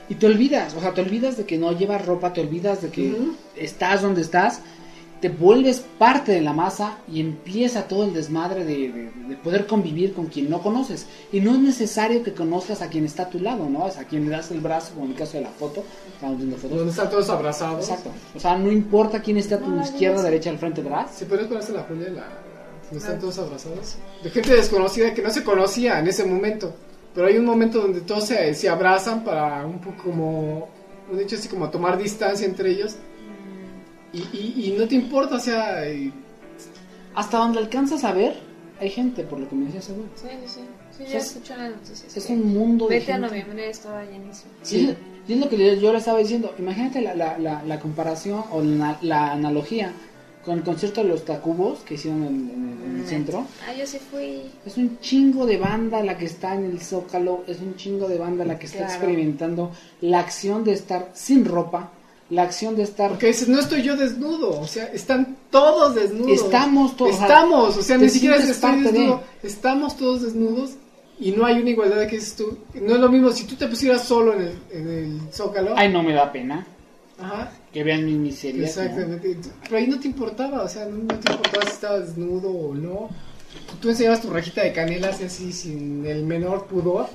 [SPEAKER 2] Y te olvidas, o sea, te olvidas de que no llevas ropa, te olvidas de que estás donde estás, te vuelves parte de la masa y empieza todo el desmadre de poder convivir con quien no conoces. Y no es necesario que conozcas a quien está a tu lado, ¿no? O sea, a quien le das el brazo, como en el caso de la foto, estamos viendo fotos.
[SPEAKER 3] Donde están todos abrazados.
[SPEAKER 2] Exacto. O sea, no importa quién esté a tu izquierda, derecha, al frente, atrás.
[SPEAKER 3] Si puedes ponerse la Julia, donde están todos abrazados. De gente desconocida que no se conocía en ese momento. Pero hay un momento donde todos se abrazan para un poco como, un hecho así como tomar distancia entre ellos. Y no te importa, o sea...
[SPEAKER 2] Hasta donde alcanzas a ver, hay gente, por lo que me decía seguro.
[SPEAKER 4] Sí, ya escuché las noticias.
[SPEAKER 2] Es un mundo de
[SPEAKER 4] Vete
[SPEAKER 2] gente.
[SPEAKER 4] a noviembre, estaba llenísimo.
[SPEAKER 2] Sí. Y es lo que yo le estaba diciendo. Imagínate la comparación o la analogía con el concierto de los Tacubos que hicieron en el centro.
[SPEAKER 4] Yo sí fui.
[SPEAKER 2] Es un chingo de banda la que está en el Zócalo, es un chingo de banda la que está experimentando la acción de estar sin ropa, la acción de estar...
[SPEAKER 3] Porque dices, no estoy yo desnudo, o sea, están todos desnudos.
[SPEAKER 2] Estamos todos.
[SPEAKER 3] O sea, ni siquiera estoy desnudo, estamos todos desnudos y no hay una igualdad de que dices tú. No es lo mismo si tú te pusieras solo en el Zócalo.
[SPEAKER 2] Ay, no me da pena.
[SPEAKER 3] Ajá.
[SPEAKER 2] Que vean mis miserias.
[SPEAKER 3] Exactamente. ¿No? Pero ahí no te importaba, o sea, no te importaba si estabas desnudo o no. Tú enseñabas tu rajita de canela así sin el menor pudor.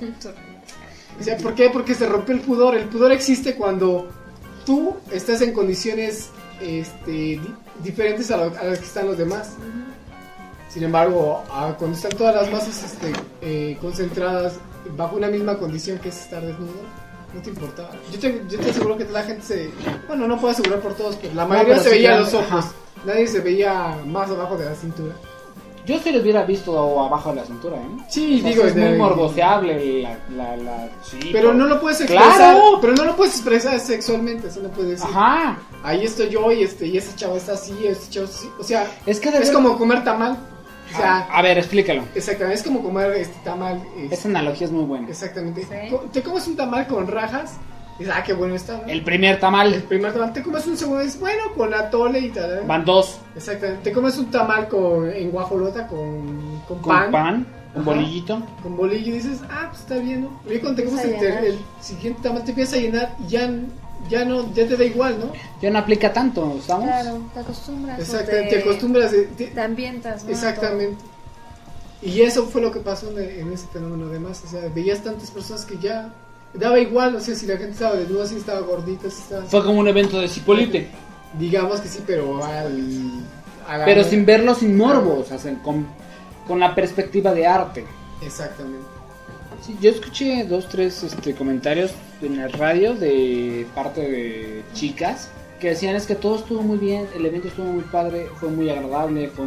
[SPEAKER 3] O sea, ¿por qué? Porque se rompe el pudor. El pudor existe cuando tú estás en condiciones diferentes a las que están los demás. Sin embargo, cuando están todas las masas concentradas bajo una misma condición que es estar desnudo, no te importaba. Yo te aseguro que la gente bueno, no puedo asegurar por todos, pero la mayoría se veía los ojos. Ajá. Nadie se veía más abajo de la cintura.
[SPEAKER 2] Yo sí los hubiera visto abajo de la cintura, ¿eh?
[SPEAKER 3] Sí,
[SPEAKER 2] o sea,
[SPEAKER 3] digo,
[SPEAKER 2] es muy morboseable sí,
[SPEAKER 3] pero no lo puedes expresar.
[SPEAKER 2] ¡Claro!
[SPEAKER 3] Pero no lo puedes expresar sexualmente, eso no puedes decir.
[SPEAKER 2] Ajá.
[SPEAKER 3] Ahí estoy yo y ese chavo está así, ese chavo así. O sea,
[SPEAKER 2] es
[SPEAKER 3] como comer tamal. O sea,
[SPEAKER 2] a ver, explícalo.
[SPEAKER 3] Exactamente, es como comer tamal.
[SPEAKER 2] Esa analogía es muy buena.
[SPEAKER 3] Exactamente.
[SPEAKER 4] ¿Sí?
[SPEAKER 3] Te comes un tamal con rajas y dices, qué bueno está, ¿no?
[SPEAKER 2] El primer tamal.
[SPEAKER 3] Te comes un segundo y dices, bueno, con atole y tal.
[SPEAKER 2] Van dos.
[SPEAKER 3] Exactamente. Te comes un tamal en guajolota con pan.
[SPEAKER 2] Con bolillito.
[SPEAKER 3] Con bolillo y dices, pues está bien, ¿no? Y cuando te comes el siguiente tamal te empiezas a llenar y ya te da igual, ¿no?
[SPEAKER 2] Ya no aplica tanto, ¿estamos?
[SPEAKER 4] Claro, te acostumbras.
[SPEAKER 3] Exactamente, te acostumbras.
[SPEAKER 4] Te ambientas, ¿no?
[SPEAKER 3] Exactamente. Y eso fue lo que pasó en ese fenómeno. Además, o sea, veías tantas personas que ya daba igual, o sea, si la gente estaba desnuda, si estaba gordita, si estaba...
[SPEAKER 2] Fue como un evento de Cipolite.
[SPEAKER 3] Digamos que sí, pero
[SPEAKER 2] pero sin verlo, sin morbo, o sea, con la perspectiva de arte.
[SPEAKER 3] Exactamente.
[SPEAKER 2] Sí, yo escuché 2-3 comentarios en la radio de parte de chicas que decían es que todo estuvo muy bien, el evento estuvo muy padre, fue muy agradable, fue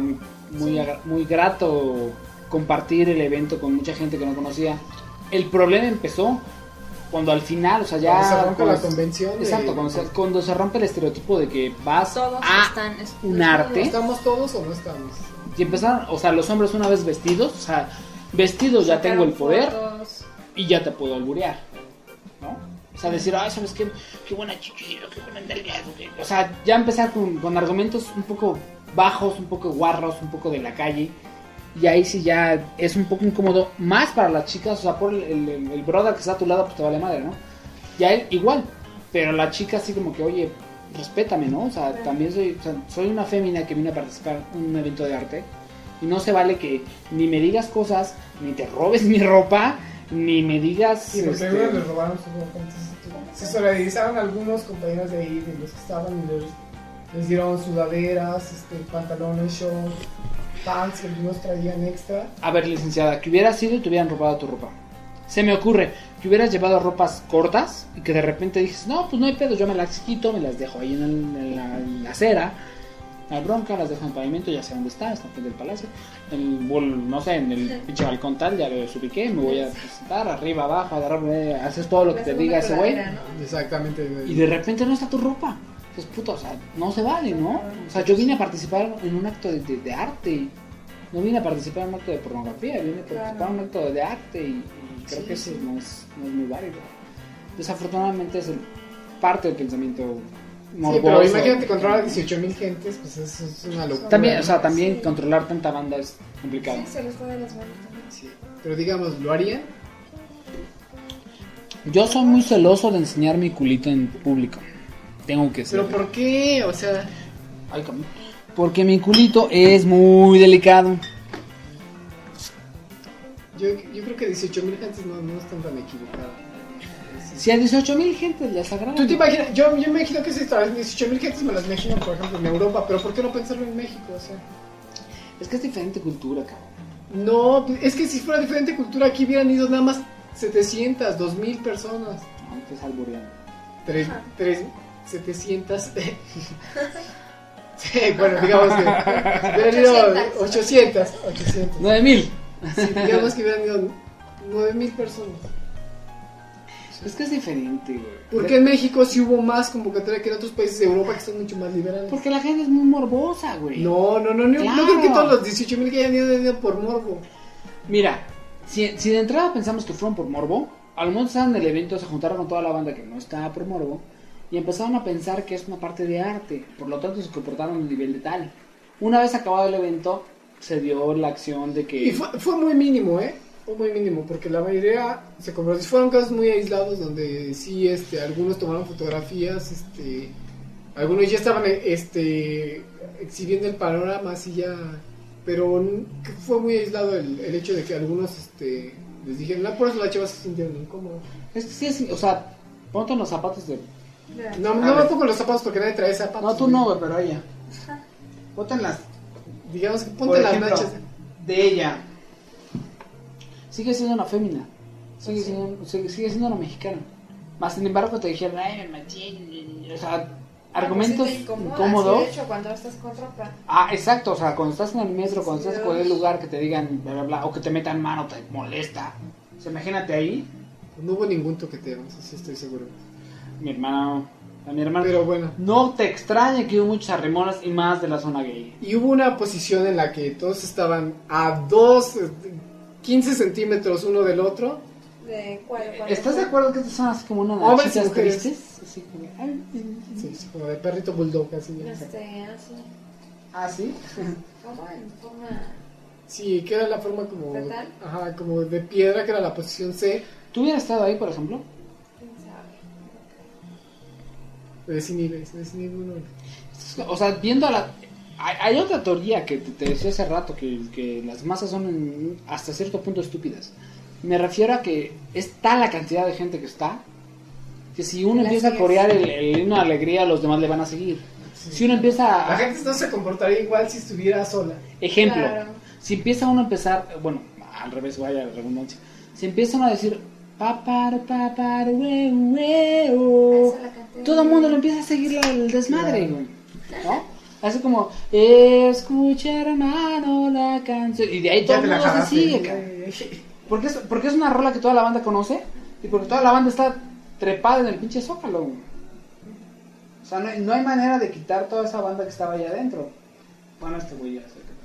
[SPEAKER 2] muy grato compartir el evento con mucha gente que no conocía. El problema empezó cuando al final, o sea, ya...
[SPEAKER 3] Cuando se rompe la convención.
[SPEAKER 2] Exacto, cuando se rompe el estereotipo de que vas
[SPEAKER 4] todos
[SPEAKER 2] a un arte.
[SPEAKER 3] ¿Estamos todos o no estamos?
[SPEAKER 2] Y empezaron, o sea, los hombres una vez vestidos, o sea, vestidos ya tengo el poder y ya te puedo alburear, ¿no? O sea, decir, ¿sabes qué? Qué buena chichi, qué buena nalga. O sea, ya empezar con argumentos un poco bajos, un poco guarros, un poco de la calle. Y ahí sí ya es un poco incómodo, más para las chicas, o sea, por el brother que está a tu lado, pues te vale madre, ¿no? Ya él igual, pero la chica así como que, oye, respétame, ¿no? O sea, también soy una fémina que viene a participar en un evento de arte y no se vale que ni me digas cosas, ni te robes mi ropa, ni me digas...
[SPEAKER 3] Sí, porque algunos les robaron su ropa, entonces se solidarizaron algunos compañeros de ahí, de los que estaban y les dieron sudaderas, pantalones, shorts, pants que algunos traían extra.
[SPEAKER 2] A ver, licenciada, que hubieras ido y te hubieran robado tu ropa. Se me ocurre que hubieras llevado ropas cortas y que de repente dices, no, pues no hay pedo, yo me las quito, me las dejo ahí en la acera, la bronca, las dejo en el pavimento, ya sé dónde está frente del palacio, no sé, en el pinche balcón tal, ya lo ubiqué, me voy a sentar arriba, abajo, agarrarme, haces todo lo que te diga ese güey,
[SPEAKER 3] ¿no? Exactamente.
[SPEAKER 2] Y de repente no está tu ropa. Pues puta, o sea, no se vale, ¿no? O sea, yo vine a participar en un acto de arte, no vine a participar en un acto de pornografía, vine a participar en un acto de arte y creo que eso no es muy válido. Desafortunadamente es parte del pensamiento morboso.
[SPEAKER 3] Sí, pero imagínate controlar a 18,000 gentes, pues eso es una locura.
[SPEAKER 2] También, o sea, también controlar tanta banda es complicado.
[SPEAKER 4] Sí, se les fue de las manos también.
[SPEAKER 3] Sí, pero digamos, ¿lo harían?
[SPEAKER 2] Yo soy muy celoso de enseñar mi culito en público. Tengo que ser.
[SPEAKER 3] ¿Pero por qué? O sea...
[SPEAKER 2] Ay, cabrón. Porque mi culito es muy delicado.
[SPEAKER 3] Yo creo que 18,000 gentes no están tan equivocadas.
[SPEAKER 2] Si a 18,000 gente les agrada.
[SPEAKER 3] ¿Tú te imaginas? Yo me imagino que si estaban 18,000 gentes me las imagino, por ejemplo, en Europa, pero ¿por qué no pensarlo en México? O sea...
[SPEAKER 2] Es que es diferente cultura, cabrón.
[SPEAKER 3] No, es que si fuera diferente cultura aquí hubieran ido nada más 700, 2,000 personas.
[SPEAKER 2] No, te es albureando.
[SPEAKER 3] 700. Sí, bueno, digamos que hubieran ido 800.
[SPEAKER 2] 9,000.
[SPEAKER 3] Sí, digamos que hubieran ido 9,000 personas.
[SPEAKER 2] Es que es diferente, güey.
[SPEAKER 3] Porque en México sí hubo más convocatoria que en otros países de Europa que son mucho más liberales.
[SPEAKER 2] Porque la gente es muy morbosa, güey.
[SPEAKER 3] No
[SPEAKER 2] Claro.
[SPEAKER 3] creo que todos los 18,000 que hayan ido por morbo.
[SPEAKER 2] Mira, si de entrada pensamos que fueron por morbo, a lo mejor estaban en el evento, se juntaron con toda la banda que no estaba por morbo y empezaron a pensar que es una parte de arte, por lo tanto se comportaron a un nivel de tal. Una vez acabado el evento, se dio la acción de que...
[SPEAKER 3] Y fue muy mínimo, Fue muy mínimo, porque la mayoría se comportó. Fueron casos muy aislados donde sí, algunos tomaron fotografías, algunos ya estaban, exhibiendo el panorama, así ya... Pero fue muy aislado el hecho de que algunos, les dijeron, por eso las chavas se sintieron incómodas.
[SPEAKER 2] Es que sí, o sea, ponte en los zapatos de...
[SPEAKER 3] No me pongo los zapatos porque nadie trae zapatos.
[SPEAKER 2] No, tú no, güey, pero ella. Ponte en las...
[SPEAKER 3] Digamos que
[SPEAKER 2] Por
[SPEAKER 3] ponte las
[SPEAKER 2] ejemplo,
[SPEAKER 3] nachas.
[SPEAKER 2] de ella. Sigue siendo una fémina. Sigue siendo una mexicana. Más sin embargo te dijeron, ay, me metí. O sea, argumentos incómodos.
[SPEAKER 4] Sí, de hecho, cuando estás con ropa.
[SPEAKER 2] Ah, exacto. O sea, cuando estás en el metro, cuando estás en cualquier lugar que te digan, bla, bla, bla, o que te metan mano, te molesta. O sea, imagínate ahí.
[SPEAKER 3] No hubo ningún toqueteo, eso sí estoy seguro.
[SPEAKER 2] Mi hermano.
[SPEAKER 3] Pero bueno.
[SPEAKER 2] No te extrañe que hubo muchas arrimonas y más de la zona gay.
[SPEAKER 3] Y hubo una posición en la que todos estaban a 15 centímetros uno del otro.
[SPEAKER 4] ¿De cuál?
[SPEAKER 2] ¿Estás de acuerdo que estas son así como una
[SPEAKER 3] Hombres y
[SPEAKER 2] chicas
[SPEAKER 3] mujeres.
[SPEAKER 2] tristes? Así como, ay,
[SPEAKER 3] Sí, como de perrito bulldog, así.
[SPEAKER 4] Así.
[SPEAKER 2] ¿ah, sí?
[SPEAKER 4] ¿Cómo? En forma...
[SPEAKER 3] Sí, que era la forma como...
[SPEAKER 4] ¿Fetal?
[SPEAKER 3] Ajá, como de piedra, que era la posición C.
[SPEAKER 2] ¿Tú hubieras estado ahí, por ejemplo?
[SPEAKER 4] ¿Quién sabe?
[SPEAKER 3] De desinhibe uno.
[SPEAKER 2] O sea, viendo a la... Hay otra teoría que te decía hace rato, que las masas son hasta cierto punto estúpidas. Me refiero a que es tal la cantidad de gente que está, que si uno empieza a corear el himno de alegría, los demás le van a seguir.
[SPEAKER 3] Sí.
[SPEAKER 2] Si uno empieza
[SPEAKER 3] La
[SPEAKER 2] a...
[SPEAKER 3] gente no se comportaría igual si estuviera sola.
[SPEAKER 2] Ejemplo,
[SPEAKER 4] Claro.
[SPEAKER 2] si empieza uno a empezar, bueno, al revés, vaya la redundancia. Si empiezan a decir, papar, huevo,
[SPEAKER 4] Esa la canté.
[SPEAKER 2] todo el mundo lo empieza a seguir el desmadre,
[SPEAKER 3] Claro.
[SPEAKER 2] güey, ¿no? Así como, escucha hermano la canción, y de ahí todo el mundo se sigue, cabrón. Porque es una rola que toda la banda conoce, y porque toda la banda está trepada en el pinche zócalo, güey. O sea, no hay manera de quitar toda esa banda que estaba allá adentro. Bueno, este güey ya sé que...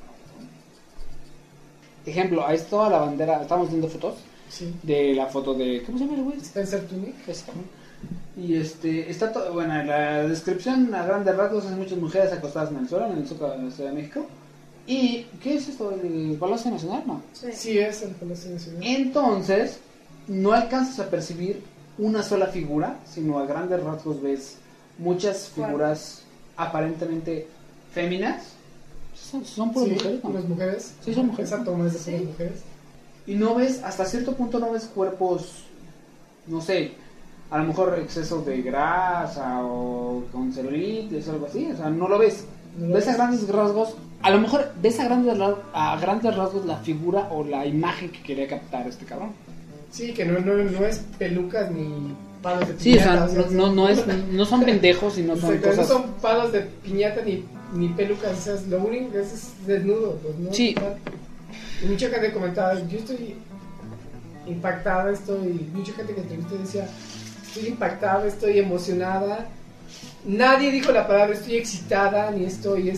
[SPEAKER 2] Ejemplo, ahí está toda la bandera, estamos viendo fotos
[SPEAKER 3] Sí.
[SPEAKER 2] de la foto de... ¿Cómo se llama el güey?
[SPEAKER 3] Spencer Tunick.
[SPEAKER 2] Y está todo, bueno, en la descripción a grandes rasgos hay muchas mujeres acostadas en el suelo, en el Zócalo de la Ciudad de México. ¿Y qué es esto? ¿El Palacio Nacional? No.
[SPEAKER 3] Sí, es el Palacio Nacional.
[SPEAKER 2] Entonces, no alcanzas a percibir una sola figura, sino a grandes rasgos ves muchas figuras aparentemente féminas. Son puras
[SPEAKER 3] Sí,
[SPEAKER 2] mujeres, ¿no?
[SPEAKER 3] puras mujeres.
[SPEAKER 2] Sí, son mujeres.
[SPEAKER 3] Esa toma es de puras mujeres.
[SPEAKER 2] Y no ves, hasta cierto punto no ves cuerpos, no sé, a lo mejor exceso de grasa o con celulitis o algo así, o sea, no lo ves.
[SPEAKER 3] No lo
[SPEAKER 2] Ves a
[SPEAKER 3] ves.
[SPEAKER 2] grandes rasgos, a lo mejor ves a grandes rasgos la figura o la imagen que quería captar este cabrón.
[SPEAKER 3] Sí, que no es pelucas ni palos de
[SPEAKER 2] Sí, o sea,
[SPEAKER 3] piñata.
[SPEAKER 2] no son pendejos y no son
[SPEAKER 3] Exacto,
[SPEAKER 2] cosas...
[SPEAKER 3] no son palos de piñata ni pelucas, o sea, lo único que es desnudo. Pues, ¿no?
[SPEAKER 2] Sí.
[SPEAKER 3] Y mucha gente comentaba, yo estoy impactada, mucha gente que entrevisté decía, estoy impactada, estoy emocionada. Nadie dijo la palabra estoy excitada, ni estoy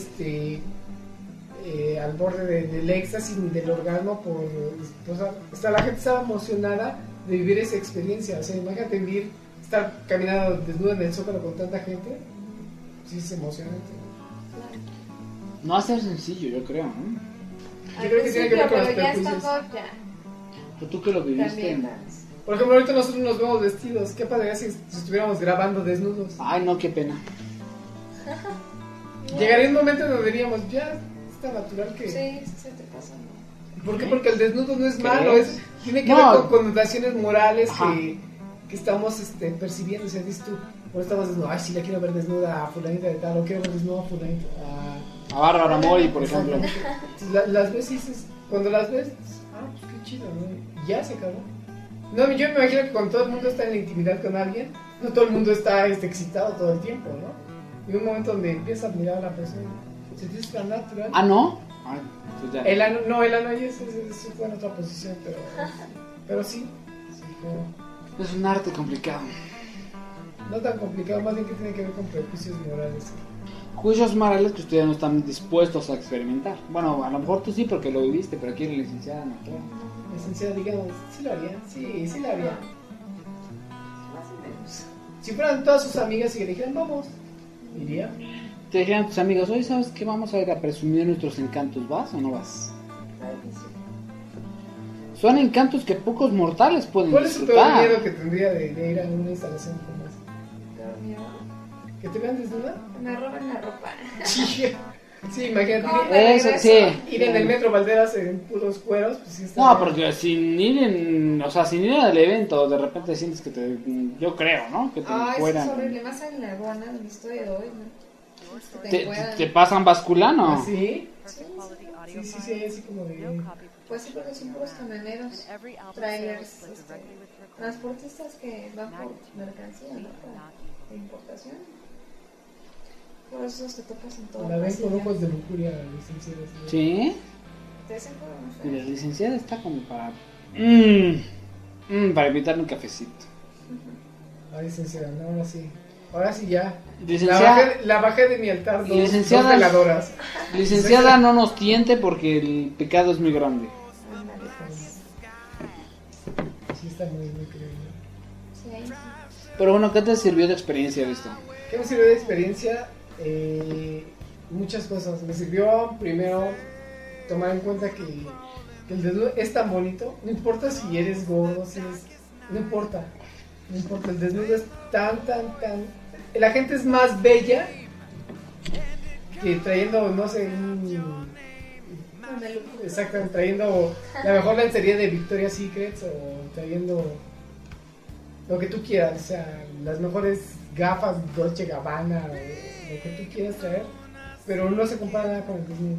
[SPEAKER 3] al borde del éxtasis ni del orgasmo o sea, la gente estaba emocionada de vivir esa experiencia. O sea, imagínate estar caminando desnudo en el Zócalo con tanta gente. Sí, es emocionante.
[SPEAKER 2] No va a ser sencillo, yo creo, ¿no?
[SPEAKER 3] Yo creo que tiene que ver con los
[SPEAKER 4] pero ya
[SPEAKER 3] prejuicios.
[SPEAKER 4] estando ya.
[SPEAKER 2] Pero tú que lo viviste,
[SPEAKER 4] También.
[SPEAKER 3] Por ejemplo, ahorita nosotros nos vemos vestidos. ¿Qué pasaría si estuviéramos grabando desnudos?
[SPEAKER 2] Ay, no, qué pena.
[SPEAKER 3] Llegaría un momento en donde diríamos, ya, está natural que...
[SPEAKER 4] Sí, se te pasa, ¿no?
[SPEAKER 3] ¿Por qué? Porque el desnudo no es
[SPEAKER 2] ¿Qué
[SPEAKER 3] malo,
[SPEAKER 2] es?
[SPEAKER 3] tiene que
[SPEAKER 2] No.
[SPEAKER 3] ver con connotaciones morales
[SPEAKER 2] Ajá.
[SPEAKER 3] que estamos percibiendo. O sea, dices tú, por estamos desnudos, ay, sí, la quiero ver desnuda a fulanita de tal, o quiero ver desnuda a fulanita
[SPEAKER 2] A Bárbara Mori, por ejemplo.
[SPEAKER 3] Las ves y dices, cuando las ves, pues qué chido, ¿no? Y ya se acabó. No, yo me imagino que cuando todo el mundo está en la intimidad con alguien, no todo el mundo está excitado todo el tiempo, ¿no? Y un momento donde empiezas a admirar a la persona, se te dice tan natural.
[SPEAKER 2] Ah, ¿no? Ay, pues ya.
[SPEAKER 3] El ano ya se fue en otra posición, pero sí, como-
[SPEAKER 2] Es un arte complicado.
[SPEAKER 3] no tan complicado, más bien que tiene que ver con prejuicios morales.
[SPEAKER 2] Juicios morales que ustedes no están dispuestos a experimentar. Bueno, a lo mejor tú sí porque lo viviste, pero aquí la licenciada no creo.
[SPEAKER 3] Licenciada, digamos, sí lo haría, sí lo haría.
[SPEAKER 4] Más o menos.
[SPEAKER 3] Si fueran todas sus amigas y le dijeran, vamos, iría.
[SPEAKER 2] Te dijeran tus amigos, oye, ¿sabes qué? Vamos a ir a presumir nuestros encantos. ¿Vas o no vas?
[SPEAKER 4] Claro que sí.
[SPEAKER 2] Son encantos que pocos mortales pueden
[SPEAKER 3] ¿Cuál es tu peor
[SPEAKER 2] disfrutar.
[SPEAKER 3] miedo que tendría de ir a una instalación como esa?
[SPEAKER 4] Peor miedo.
[SPEAKER 3] ¿Que te vean desnuda?
[SPEAKER 4] Me roban la ropa.
[SPEAKER 3] Sí, imagínate
[SPEAKER 4] ¿Cómo
[SPEAKER 3] ir,
[SPEAKER 4] me
[SPEAKER 2] Eso,
[SPEAKER 4] regreso?
[SPEAKER 2] sí.
[SPEAKER 3] ir en el metro Valderas en puros cueros, pues sí está
[SPEAKER 2] No,
[SPEAKER 3] bien.
[SPEAKER 2] porque sin ir sin ir al evento, de repente sientes que te, yo creo, ¿no? Que te
[SPEAKER 4] Ay, eso es
[SPEAKER 2] encueran.
[SPEAKER 4] horrible. Más en la aduana donde estoy hoy, ¿no? Que
[SPEAKER 2] Te,
[SPEAKER 4] encueran.
[SPEAKER 2] te pasan basculano.
[SPEAKER 3] ¿Ah, sí?
[SPEAKER 4] Sí,
[SPEAKER 3] Sí, así como de...
[SPEAKER 4] pues sí, porque son puros camioneros, trailers, transportistas que van por mercancía, ¿no? De importación. Por eso es que topas en todo.
[SPEAKER 3] La
[SPEAKER 4] el
[SPEAKER 3] ven con
[SPEAKER 4] pasillo.
[SPEAKER 3] ojos de lujuria, licenciada.
[SPEAKER 2] ¿Sí?
[SPEAKER 4] Te hacen como muy
[SPEAKER 2] Y
[SPEAKER 4] feo.
[SPEAKER 2] la licenciada está como para... para invitarme un cafecito.
[SPEAKER 3] Ah, licenciada, no, ahora sí. Ahora sí ya.
[SPEAKER 2] Licenciada,
[SPEAKER 3] La bajé de mi altar dos
[SPEAKER 2] Licenciada-
[SPEAKER 3] veladoras.
[SPEAKER 2] licenciada, no nos tiente porque el pecado es muy grande.
[SPEAKER 4] Ándale, pues.
[SPEAKER 3] Sí, está muy creíble.
[SPEAKER 4] Sí, ahí sí.
[SPEAKER 2] Pero bueno, ¿qué te sirvió de experiencia de esto?
[SPEAKER 3] ¿Qué me sirvió de experiencia? Muchas cosas. Me sirvió primero tomar en cuenta que el desnudo es tan bonito. No importa si eres gordo, si eres... No importa. El desnudo es tan... La gente es más bella que trayendo, no sé, exactamente, trayendo la mejor lencería de Victoria's Secret o trayendo lo que tú quieras, o sea, las mejores gafas Dolce Gabbana, o lo que tú quieras traer, pero no se compara nada con el desnudo.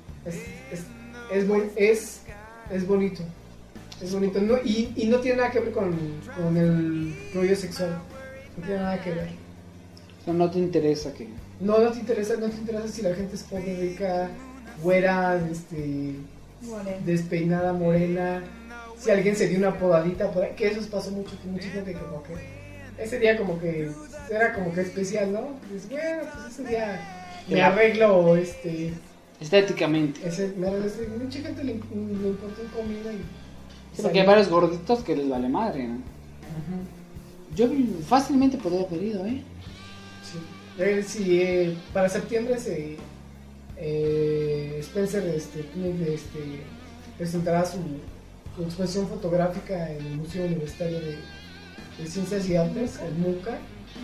[SPEAKER 3] Es bonito. Es bonito, no, y no tiene nada que ver con el rollo sexual. No tiene nada que ver.
[SPEAKER 2] O sea, no te interesa que...
[SPEAKER 3] No te interesa si la gente es pobre, rica, güera,
[SPEAKER 4] Moreno.
[SPEAKER 3] despeinada, morena. Si alguien se dio una podadita por ahí, que eso pasó mucho, que mucha gente como que ese día como que era como que especial, ¿no? Dices, bueno, pues ese día me arreglo,
[SPEAKER 2] Estéticamente.
[SPEAKER 3] mucha gente le importó un comida y
[SPEAKER 2] Sí, porque hay varios gorditos que les vale madre, ¿no? Yo fácilmente podría haber ido, ¿eh?
[SPEAKER 3] Sí. Sí, para septiembre Spencer presentará su exposición fotográfica en el Museo Universitario de Ciencias y Artes, el MUCA.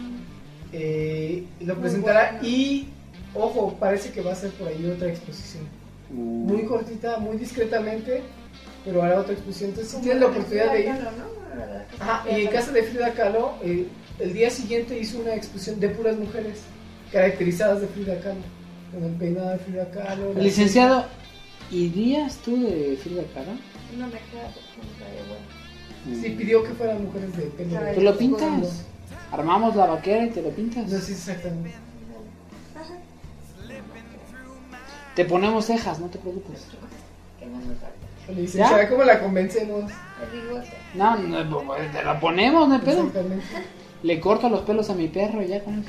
[SPEAKER 3] Lo presentará
[SPEAKER 4] bueno.
[SPEAKER 3] y, ojo, parece que va a ser por ahí otra exposición. Muy cortita, muy discretamente, pero hará otra exposición. Entonces, si tienes la oportunidad de ir... Ajá, y en casa de Frida Kahlo, el día siguiente hizo una exposición de puras mujeres caracterizadas de Frida Kahlo, con el peinado de Frida Kahlo. la
[SPEAKER 2] Licenciado, ¿irías tú de Frida Kahlo?
[SPEAKER 4] No me queda porque me cae bueno.
[SPEAKER 3] ceja. Sí, pidió que fueran mujeres de pelo.
[SPEAKER 4] Ay,
[SPEAKER 2] ¿Tú lo pintas? Armamos la vaquera y te lo pintas.
[SPEAKER 3] No sé exactamente.
[SPEAKER 2] Te ponemos cejas, no te preocupes.
[SPEAKER 4] Que no me falta.
[SPEAKER 3] Le dice, ¿será cómo la convencemos?
[SPEAKER 4] El bigote.
[SPEAKER 2] No, te la ponemos, no hay pedo.
[SPEAKER 3] Exactamente.
[SPEAKER 2] Le corto los pelos a mi perro y ya con eso.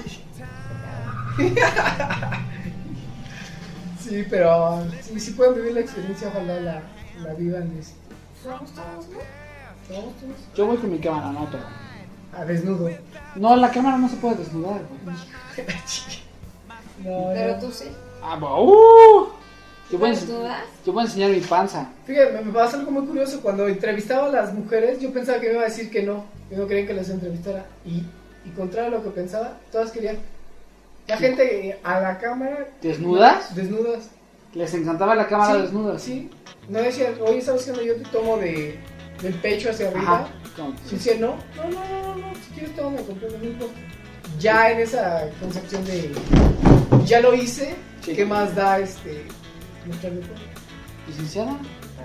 [SPEAKER 3] Sí, pero si pueden vivir la experiencia, ojalá la vivan.
[SPEAKER 4] Vamos todos, ¿no?
[SPEAKER 3] ¿Vamos todos?
[SPEAKER 2] Yo voy con mi cámara, no, pero...
[SPEAKER 3] A desnudo.
[SPEAKER 2] No, la cámara no se puede desnudar, güey.
[SPEAKER 3] No,
[SPEAKER 4] Pero
[SPEAKER 3] no.
[SPEAKER 4] tú sí.
[SPEAKER 2] Ah, Yo voy
[SPEAKER 4] dudas?
[SPEAKER 2] a enseñar mi panza.
[SPEAKER 3] Fíjate, me pasa algo muy curioso. Cuando entrevistaba a las mujeres, yo pensaba que me iba a decir que no querían que las entrevistara. Y contrario a lo que pensaba, todas querían. La gente a la cámara.
[SPEAKER 2] ¿Desnudas?
[SPEAKER 3] Desnudas.
[SPEAKER 2] ¿Les encantaba la cámara
[SPEAKER 3] Sí,
[SPEAKER 2] desnuda?
[SPEAKER 3] Sí. No decía, oye, ¿sabes qué? Yo te tomo del pecho hacia arriba.
[SPEAKER 2] Ajá.
[SPEAKER 3] Sí, decía, no. Si quieres, tómame completo, no importa. Ya en esa concepción de. Ya lo hice.
[SPEAKER 2] Sí.
[SPEAKER 3] ¿Qué más da mostrarme?
[SPEAKER 2] ¿Licenciada?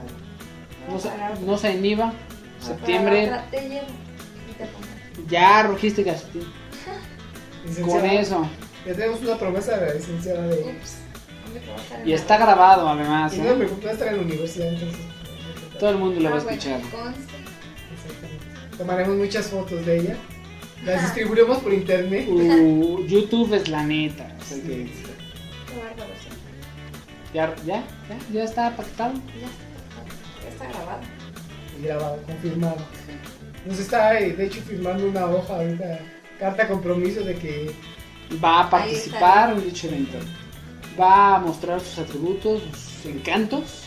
[SPEAKER 2] No se inhiba. Septiembre.
[SPEAKER 4] Te llevo y te pongo.
[SPEAKER 2] Ya rugiste calcetín. Con eso.
[SPEAKER 3] Ya tenemos una promesa de la licenciada de.
[SPEAKER 4] Ups. ¿Dónde te vas a
[SPEAKER 2] Y está grabado además.
[SPEAKER 3] Y no me preocupes, va a estar en la universidad, entonces.
[SPEAKER 2] Todo el mundo lo va a
[SPEAKER 4] bueno,
[SPEAKER 2] escuchar.
[SPEAKER 4] conste.
[SPEAKER 3] Exactamente. Tomaremos muchas fotos de ella. Las distribuiremos por internet.
[SPEAKER 2] YouTube es la neta. O sea que
[SPEAKER 4] Qué bárbaro, sí.
[SPEAKER 2] ya está pactado.
[SPEAKER 4] Ya está grabado.
[SPEAKER 3] Y grabado, confirmado. Nos está, de hecho, firmando una hoja ahorita. Carta compromiso de que.
[SPEAKER 2] Va a participar en dicho evento. Va a mostrar sus atributos, sus encantos.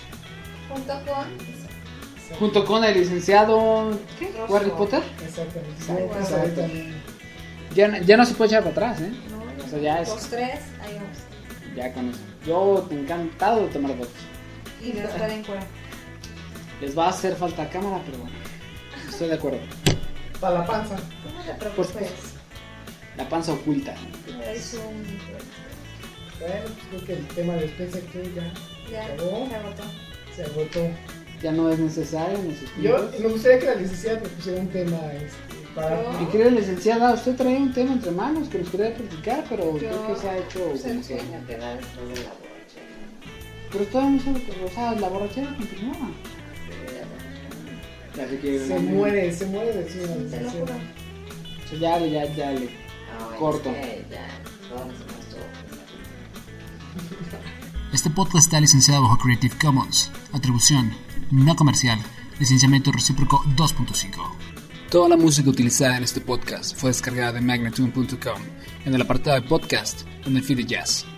[SPEAKER 2] Junto con el licenciado Harry Potter.
[SPEAKER 3] Exactamente.
[SPEAKER 2] Ya no se puede echar para atrás, ¿eh?
[SPEAKER 4] No,
[SPEAKER 2] O sea, ya es.
[SPEAKER 4] los tres, ahí vamos.
[SPEAKER 2] Ya con eso. Yo encantado de tomar fotos.
[SPEAKER 4] Y de estar en cuerda.
[SPEAKER 2] Les va a hacer falta cámara, pero bueno. Estoy de acuerdo.
[SPEAKER 3] Para la panza.
[SPEAKER 4] No te
[SPEAKER 2] Por
[SPEAKER 4] preocupes.
[SPEAKER 2] supuesto. La panza oculta.
[SPEAKER 4] Ahí hizo un.
[SPEAKER 3] Bueno, pues creo que el tema del Spencer que
[SPEAKER 4] Ya,
[SPEAKER 3] ¿Acabó?
[SPEAKER 4] se agotó.
[SPEAKER 3] se agotó.
[SPEAKER 2] Ya no es necesario. En esos
[SPEAKER 3] Yo
[SPEAKER 2] tiempos.
[SPEAKER 3] me gustaría que la licenciada propusiera un tema para.
[SPEAKER 4] Yo-
[SPEAKER 2] Mi querida licenciada, usted traía un tema entre manos que nos quería platicar, pero creo que se ha hecho.
[SPEAKER 4] Pues el sueño te da después de la borrachera.
[SPEAKER 2] Pero todavía no sabe que, o sea, la borrachera continúa. Ya se quiere.
[SPEAKER 3] Se muere de sueño la
[SPEAKER 4] Te lo
[SPEAKER 3] licenciada.
[SPEAKER 4] juro.
[SPEAKER 2] O sea, ya le.
[SPEAKER 4] Ay,
[SPEAKER 2] Corto.
[SPEAKER 4] es que ya, todas las demás todo.
[SPEAKER 5] Este podcast está licenciado bajo Creative Commons. Atribución no comercial. Licenciamiento recíproco 2.5. Toda la música utilizada en este podcast fue descargada de Magnatune.com en el apartado de podcast en el feed de jazz.